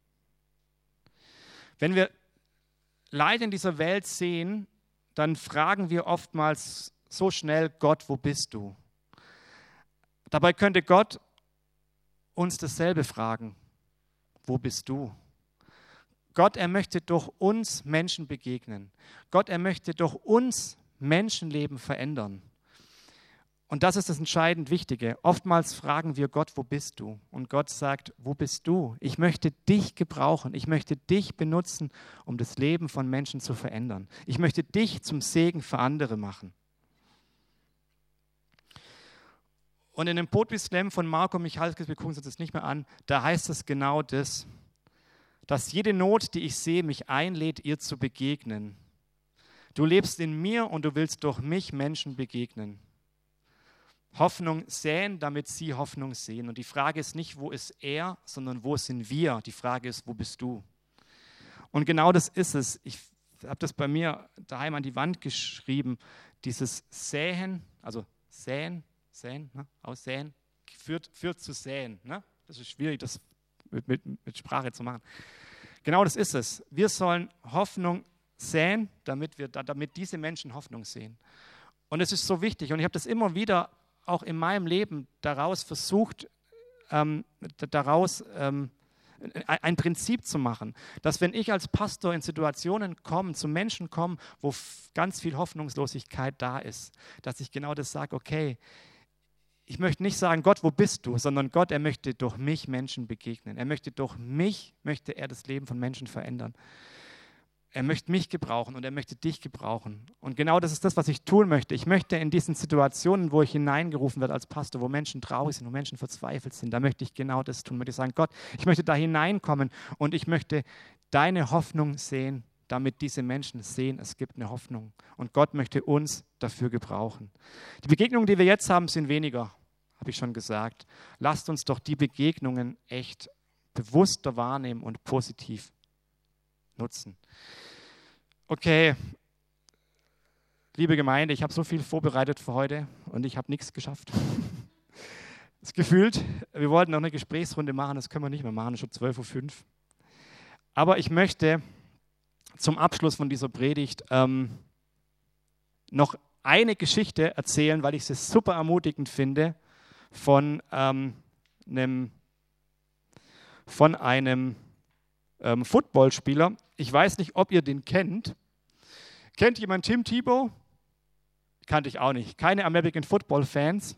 Wenn wir Leid in dieser Welt sehen, dann fragen wir oftmals so schnell, Gott, wo bist du? Dabei könnte Gott uns dasselbe fragen. Wo bist du? Gott, er möchte durch uns Menschen begegnen. Gott, er möchte durch uns Menschenleben verändern. Und das ist das entscheidend Wichtige. Oftmals fragen wir Gott, wo bist du? Und Gott sagt, wo bist du? Ich möchte dich gebrauchen. Ich möchte dich benutzen, um das Leben von Menschen zu verändern. Ich möchte dich zum Segen für andere machen. Und in dem Poetry Slam von Marco Michalskis, wir gucken uns das nicht mehr an, da heißt es genau das, dass jede Not, die ich sehe, mich einlädt, ihr zu begegnen. Du lebst in mir und du willst durch mich Menschen begegnen. Hoffnung säen, damit sie Hoffnung sehen. Und die Frage ist nicht, wo ist er, sondern wo sind wir? Die Frage ist, wo bist du? Und genau das ist es. Ich habe das bei mir daheim an die Wand geschrieben. Dieses Säen, also Säen, Säen, ne? Aussäen, führt, führt zu Säen. Ne? Das ist schwierig, das mit, mit, mit Sprache zu machen. Genau das ist es. Wir sollen Hoffnung säen, damit, wir, damit diese Menschen Hoffnung sehen. Und es ist so wichtig. Und ich habe das immer wieder auch in meinem Leben daraus versucht, ähm, daraus ähm, ein Prinzip zu machen, dass wenn ich als Pastor in Situationen komme, zu Menschen komme, wo ganz viel Hoffnungslosigkeit da ist, dass ich genau das sage, okay, ich möchte nicht sagen, Gott, wo bist du, sondern Gott, er möchte durch mich Menschen begegnen. Er möchte durch mich, möchte er das Leben von Menschen verändern. Er möchte mich gebrauchen und er möchte dich gebrauchen. Und genau das ist das, was ich tun möchte. Ich möchte in diesen Situationen, wo ich hineingerufen werde als Pastor, wo Menschen traurig sind, wo Menschen verzweifelt sind, da möchte ich genau das tun. Ich möchte sagen, Gott, ich möchte da hineinkommen und ich möchte deine Hoffnung sehen, damit diese Menschen sehen, es gibt eine Hoffnung. Und Gott möchte uns dafür gebrauchen. Die Begegnungen, die wir jetzt haben, sind weniger, habe ich schon gesagt. Lasst uns doch die Begegnungen echt bewusster wahrnehmen und positiv nutzen. Okay, liebe Gemeinde, ich habe so viel vorbereitet für heute und ich habe nichts geschafft. Das gefühlt, wir wollten noch eine Gesprächsrunde machen, das können wir nicht mehr machen, es ist schon zwölf Uhr fünf. Aber ich möchte zum Abschluss von dieser Predigt ähm, noch eine Geschichte erzählen, weil ich sie super ermutigend finde, von ähm, einem, von einem ähm, Footballspieler. Ich weiß nicht, ob ihr den kennt. Kennt jemand Tim Tebow? Kannte ich auch nicht. Keine American Football Fans.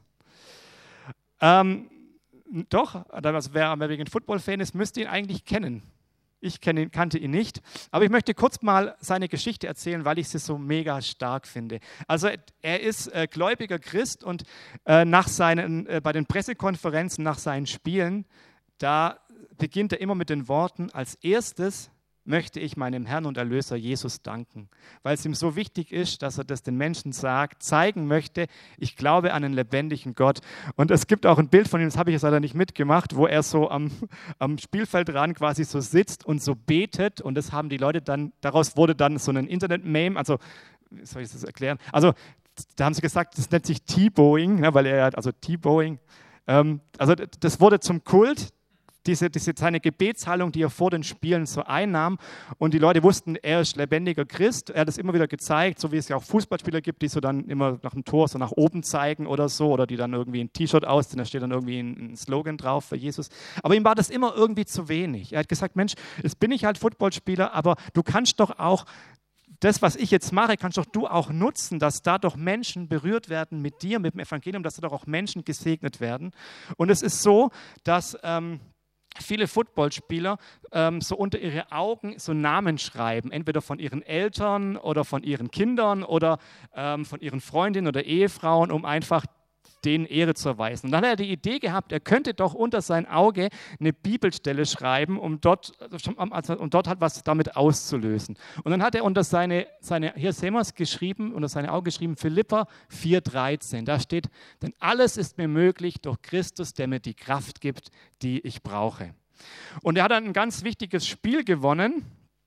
Ähm, doch, also wer American Football Fan ist, müsste ihn eigentlich kennen. Ich kenn ihn, kannte ihn nicht, aber ich möchte kurz mal seine Geschichte erzählen, weil ich sie so mega stark finde. Also er ist äh, gläubiger Christ und äh, nach seinen, äh, bei den Pressekonferenzen nach seinen Spielen, da beginnt er immer mit den Worten, als erstes möchte ich meinem Herrn und Erlöser Jesus danken, weil es ihm so wichtig ist, dass er das den Menschen sagt, zeigen möchte, ich glaube an einen lebendigen Gott. Und es gibt auch ein Bild von ihm, das habe ich jetzt leider nicht mitgemacht, wo er so am, am Spielfeldrand quasi so sitzt und so betet und das haben die Leute dann, daraus wurde dann so ein Internet-Meme, also wie soll ich das erklären? Also da haben sie gesagt, das nennt sich T-Bowing, ne, weil er, also T-Bowing, ähm, also das wurde zum Kult, Diese, diese, seine Gebetshaltung, die er vor den Spielen so einnahm. Und die Leute wussten, er ist lebendiger Christ. Er hat es immer wieder gezeigt, so wie es ja auch Fußballspieler gibt, die so dann immer nach dem Tor so nach oben zeigen oder so, oder die dann irgendwie ein T-Shirt ausziehen, da steht dann irgendwie ein, ein Slogan drauf für Jesus. Aber ihm war das immer irgendwie zu wenig. Er hat gesagt, Mensch, jetzt bin ich halt Footballspieler, aber du kannst doch auch das, was ich jetzt mache, kannst doch du auch nutzen, dass da doch Menschen berührt werden mit dir, mit dem Evangelium, dass da doch auch Menschen gesegnet werden. Und es ist so, dass ähm, viele Footballspieler ähm, so unter ihre Augen so Namen schreiben, entweder von ihren Eltern oder von ihren Kindern oder ähm, von ihren Freundinnen oder Ehefrauen, um einfach denen Ehre zu erweisen. Und dann hat er die Idee gehabt, er könnte doch unter sein Auge eine Bibelstelle schreiben, um dort, also, um dort halt was damit auszulösen. Und dann hat er unter seine, seine hier sehen wir es, geschrieben, unter seine Augen geschrieben, Philipper vier dreizehn. Da steht, denn alles ist mir möglich durch Christus, der mir die Kraft gibt, die ich brauche. Und er hat dann ein ganz wichtiges Spiel gewonnen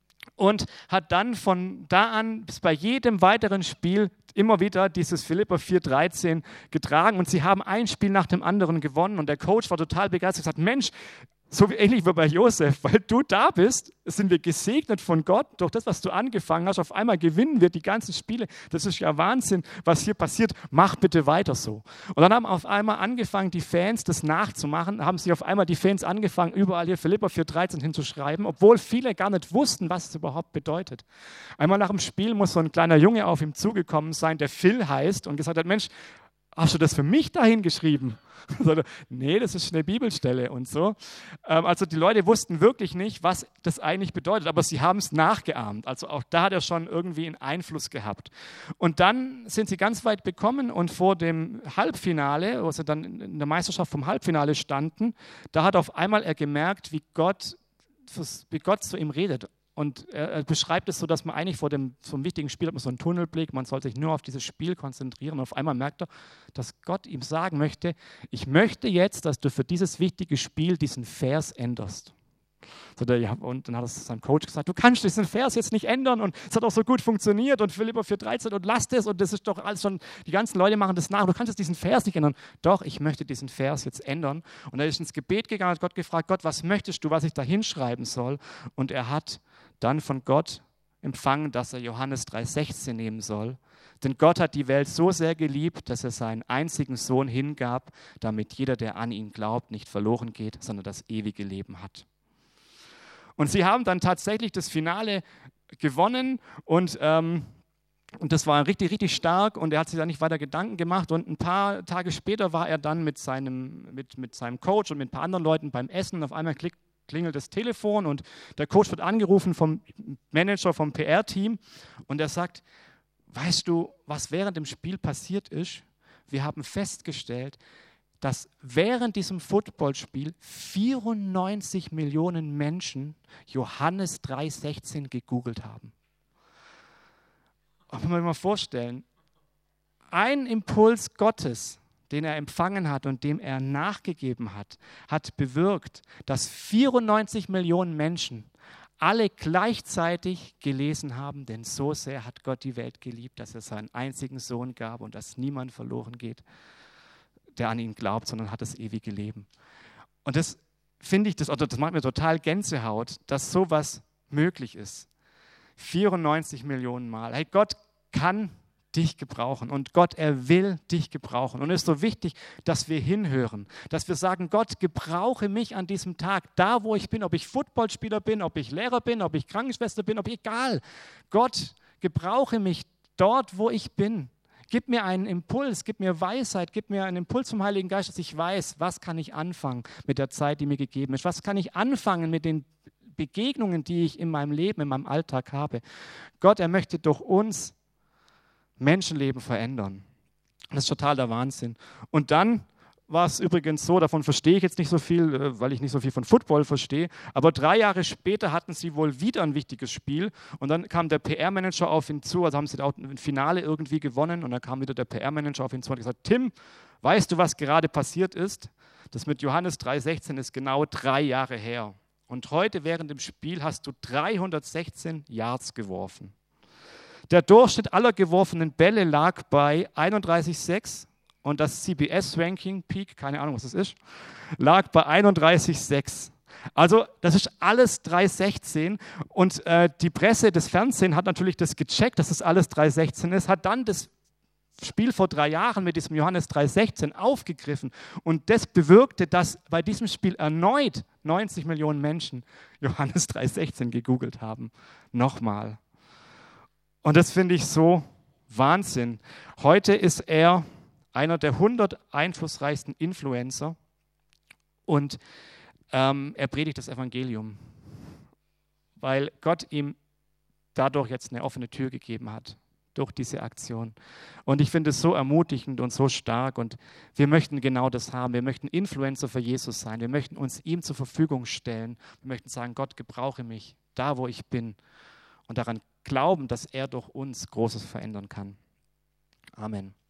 und hat dann von da an bis bei jedem weiteren Spiel immer wieder dieses Philipper vier dreizehn getragen und sie haben ein Spiel nach dem anderen gewonnen und der Coach war total begeistert und gesagt, Mensch, so ähnlich wie bei Josef, weil du da bist, sind wir gesegnet von Gott durch das, was du angefangen hast. Auf einmal gewinnen wir die ganzen Spiele. Das ist ja Wahnsinn, was hier passiert. Mach bitte weiter so. Und dann haben auf einmal angefangen, die Fans das nachzumachen, haben sich auf einmal die Fans angefangen, überall hier Philipper vier dreizehn hinzuschreiben, obwohl viele gar nicht wussten, was es überhaupt bedeutet. Einmal nach dem Spiel muss so ein kleiner Junge auf ihm zugekommen sein, der Phil heißt und gesagt hat, Mensch, hast du das für mich dahin geschrieben? Nee, das ist eine Bibelstelle und so. Also die Leute wussten wirklich nicht, was das eigentlich bedeutet, aber sie haben es nachgeahmt. Also auch da hat er schon irgendwie einen Einfluss gehabt. Und dann sind sie ganz weit gekommen und vor dem Halbfinale, wo sie dann in der Meisterschaft vom Halbfinale standen, da hat auf einmal er gemerkt, wie Gott, wie Gott zu ihm redet. Und er, er beschreibt es so, dass man eigentlich vor dem so einem wichtigen Spiel hat man so einen Tunnelblick, man soll sich nur auf dieses Spiel konzentrieren. Und auf einmal merkt er, dass Gott ihm sagen möchte, ich möchte jetzt, dass du für dieses wichtige Spiel diesen Vers änderst. So der, ja, und dann hat es seinem Coach gesagt, du kannst diesen Vers jetzt nicht ändern und es hat auch so gut funktioniert und Philipper vier dreizehn und lass das und das ist doch alles schon, die ganzen Leute machen das nach, du kannst jetzt diesen Vers nicht ändern. Doch, ich möchte diesen Vers jetzt ändern. Und er ist ins Gebet gegangen, hat Gott gefragt, Gott, was möchtest du, was ich da hinschreiben soll? Und er hat dann von Gott empfangen, dass er Johannes drei sechzehn nehmen soll. Denn Gott hat die Welt so sehr geliebt, dass er seinen einzigen Sohn hingab, damit jeder, der an ihn glaubt, nicht verloren geht, sondern das ewige Leben hat. Und sie haben dann tatsächlich das Finale gewonnen und, ähm, und das war richtig, richtig stark und er hat sich da nicht weiter Gedanken gemacht und ein paar Tage später war er dann mit seinem, mit, mit seinem Coach und mit ein paar anderen Leuten beim Essen und auf einmal klickt klingelt das Telefon und der Coach wird angerufen vom Manager vom P R-Team und er sagt, weißt du, was während dem Spiel passiert ist? Wir haben festgestellt, dass während diesem Footballspiel vierundneunzig Millionen Menschen Johannes drei sechzehn gegoogelt haben. Und man muss sich mal vorstellen, ein Impuls Gottes, den er empfangen hat und dem er nachgegeben hat, hat bewirkt, dass vierundneunzig Millionen Menschen alle gleichzeitig gelesen haben, denn so sehr hat Gott die Welt geliebt, dass er seinen einzigen Sohn gab und dass niemand verloren geht, der an ihn glaubt, sondern hat das ewige Leben. Und das finde ich, das, oder das macht mir total Gänsehaut, dass sowas möglich ist. vierundneunzig Millionen Mal. Hey, Gott kann dich gebrauchen und Gott, er will dich gebrauchen. Und es ist so wichtig, dass wir hinhören, dass wir sagen, Gott, gebrauche mich an diesem Tag, da wo ich bin, ob ich Footballspieler bin, ob ich Lehrer bin, ob ich Krankenschwester bin, ob egal. Gott, gebrauche mich dort, wo ich bin. Gib mir einen Impuls, gib mir Weisheit, gib mir einen Impuls vom Heiligen Geist, dass ich weiß, was kann ich anfangen mit der Zeit, die mir gegeben ist. Was kann ich anfangen mit den Begegnungen, die ich in meinem Leben, in meinem Alltag habe. Gott, er möchte durch uns Menschenleben verändern. Das ist total der Wahnsinn. Und dann war es übrigens so, davon verstehe ich jetzt nicht so viel, äh, weil ich nicht so viel von Football verstehe, aber drei Jahre später hatten sie wohl wieder ein wichtiges Spiel und dann kam der P R-Manager auf ihn zu, also haben sie auch ein Finale irgendwie gewonnen und dann kam wieder der P R-Manager auf ihn zu und hat gesagt, Tim, weißt du, was gerade passiert ist? Das mit Johannes drei sechzehn ist genau drei Jahre her und heute während dem Spiel hast du dreihundertsechzehn Yards geworfen. Der Durchschnitt aller geworfenen Bälle lag bei einunddreißig Komma sechs und das C B S-Ranking, Peak, keine Ahnung, was das ist, lag bei einunddreißig Komma sechs. Also das ist alles drei sechzehn und äh, die Presse, das Fernsehen hat natürlich das gecheckt, dass das alles drei sechzehn ist, hat dann das Spiel vor drei Jahren mit diesem Johannes drei sechzehn aufgegriffen und das bewirkte, dass bei diesem Spiel erneut neunzig Millionen Menschen Johannes drei sechzehn gegoogelt haben. Nochmal. Und das finde ich so Wahnsinn. Heute ist er einer der hundert einflussreichsten Influencer und ähm, er predigt das Evangelium, weil Gott ihm dadurch jetzt eine offene Tür gegeben hat, durch diese Aktion. Und ich finde es so ermutigend und so stark und wir möchten genau das haben. Wir möchten Influencer für Jesus sein. Wir möchten uns ihm zur Verfügung stellen. Wir möchten sagen, Gott, gebrauche mich da, wo ich bin und daran glauben, dass er durch uns Großes verändern kann. Amen.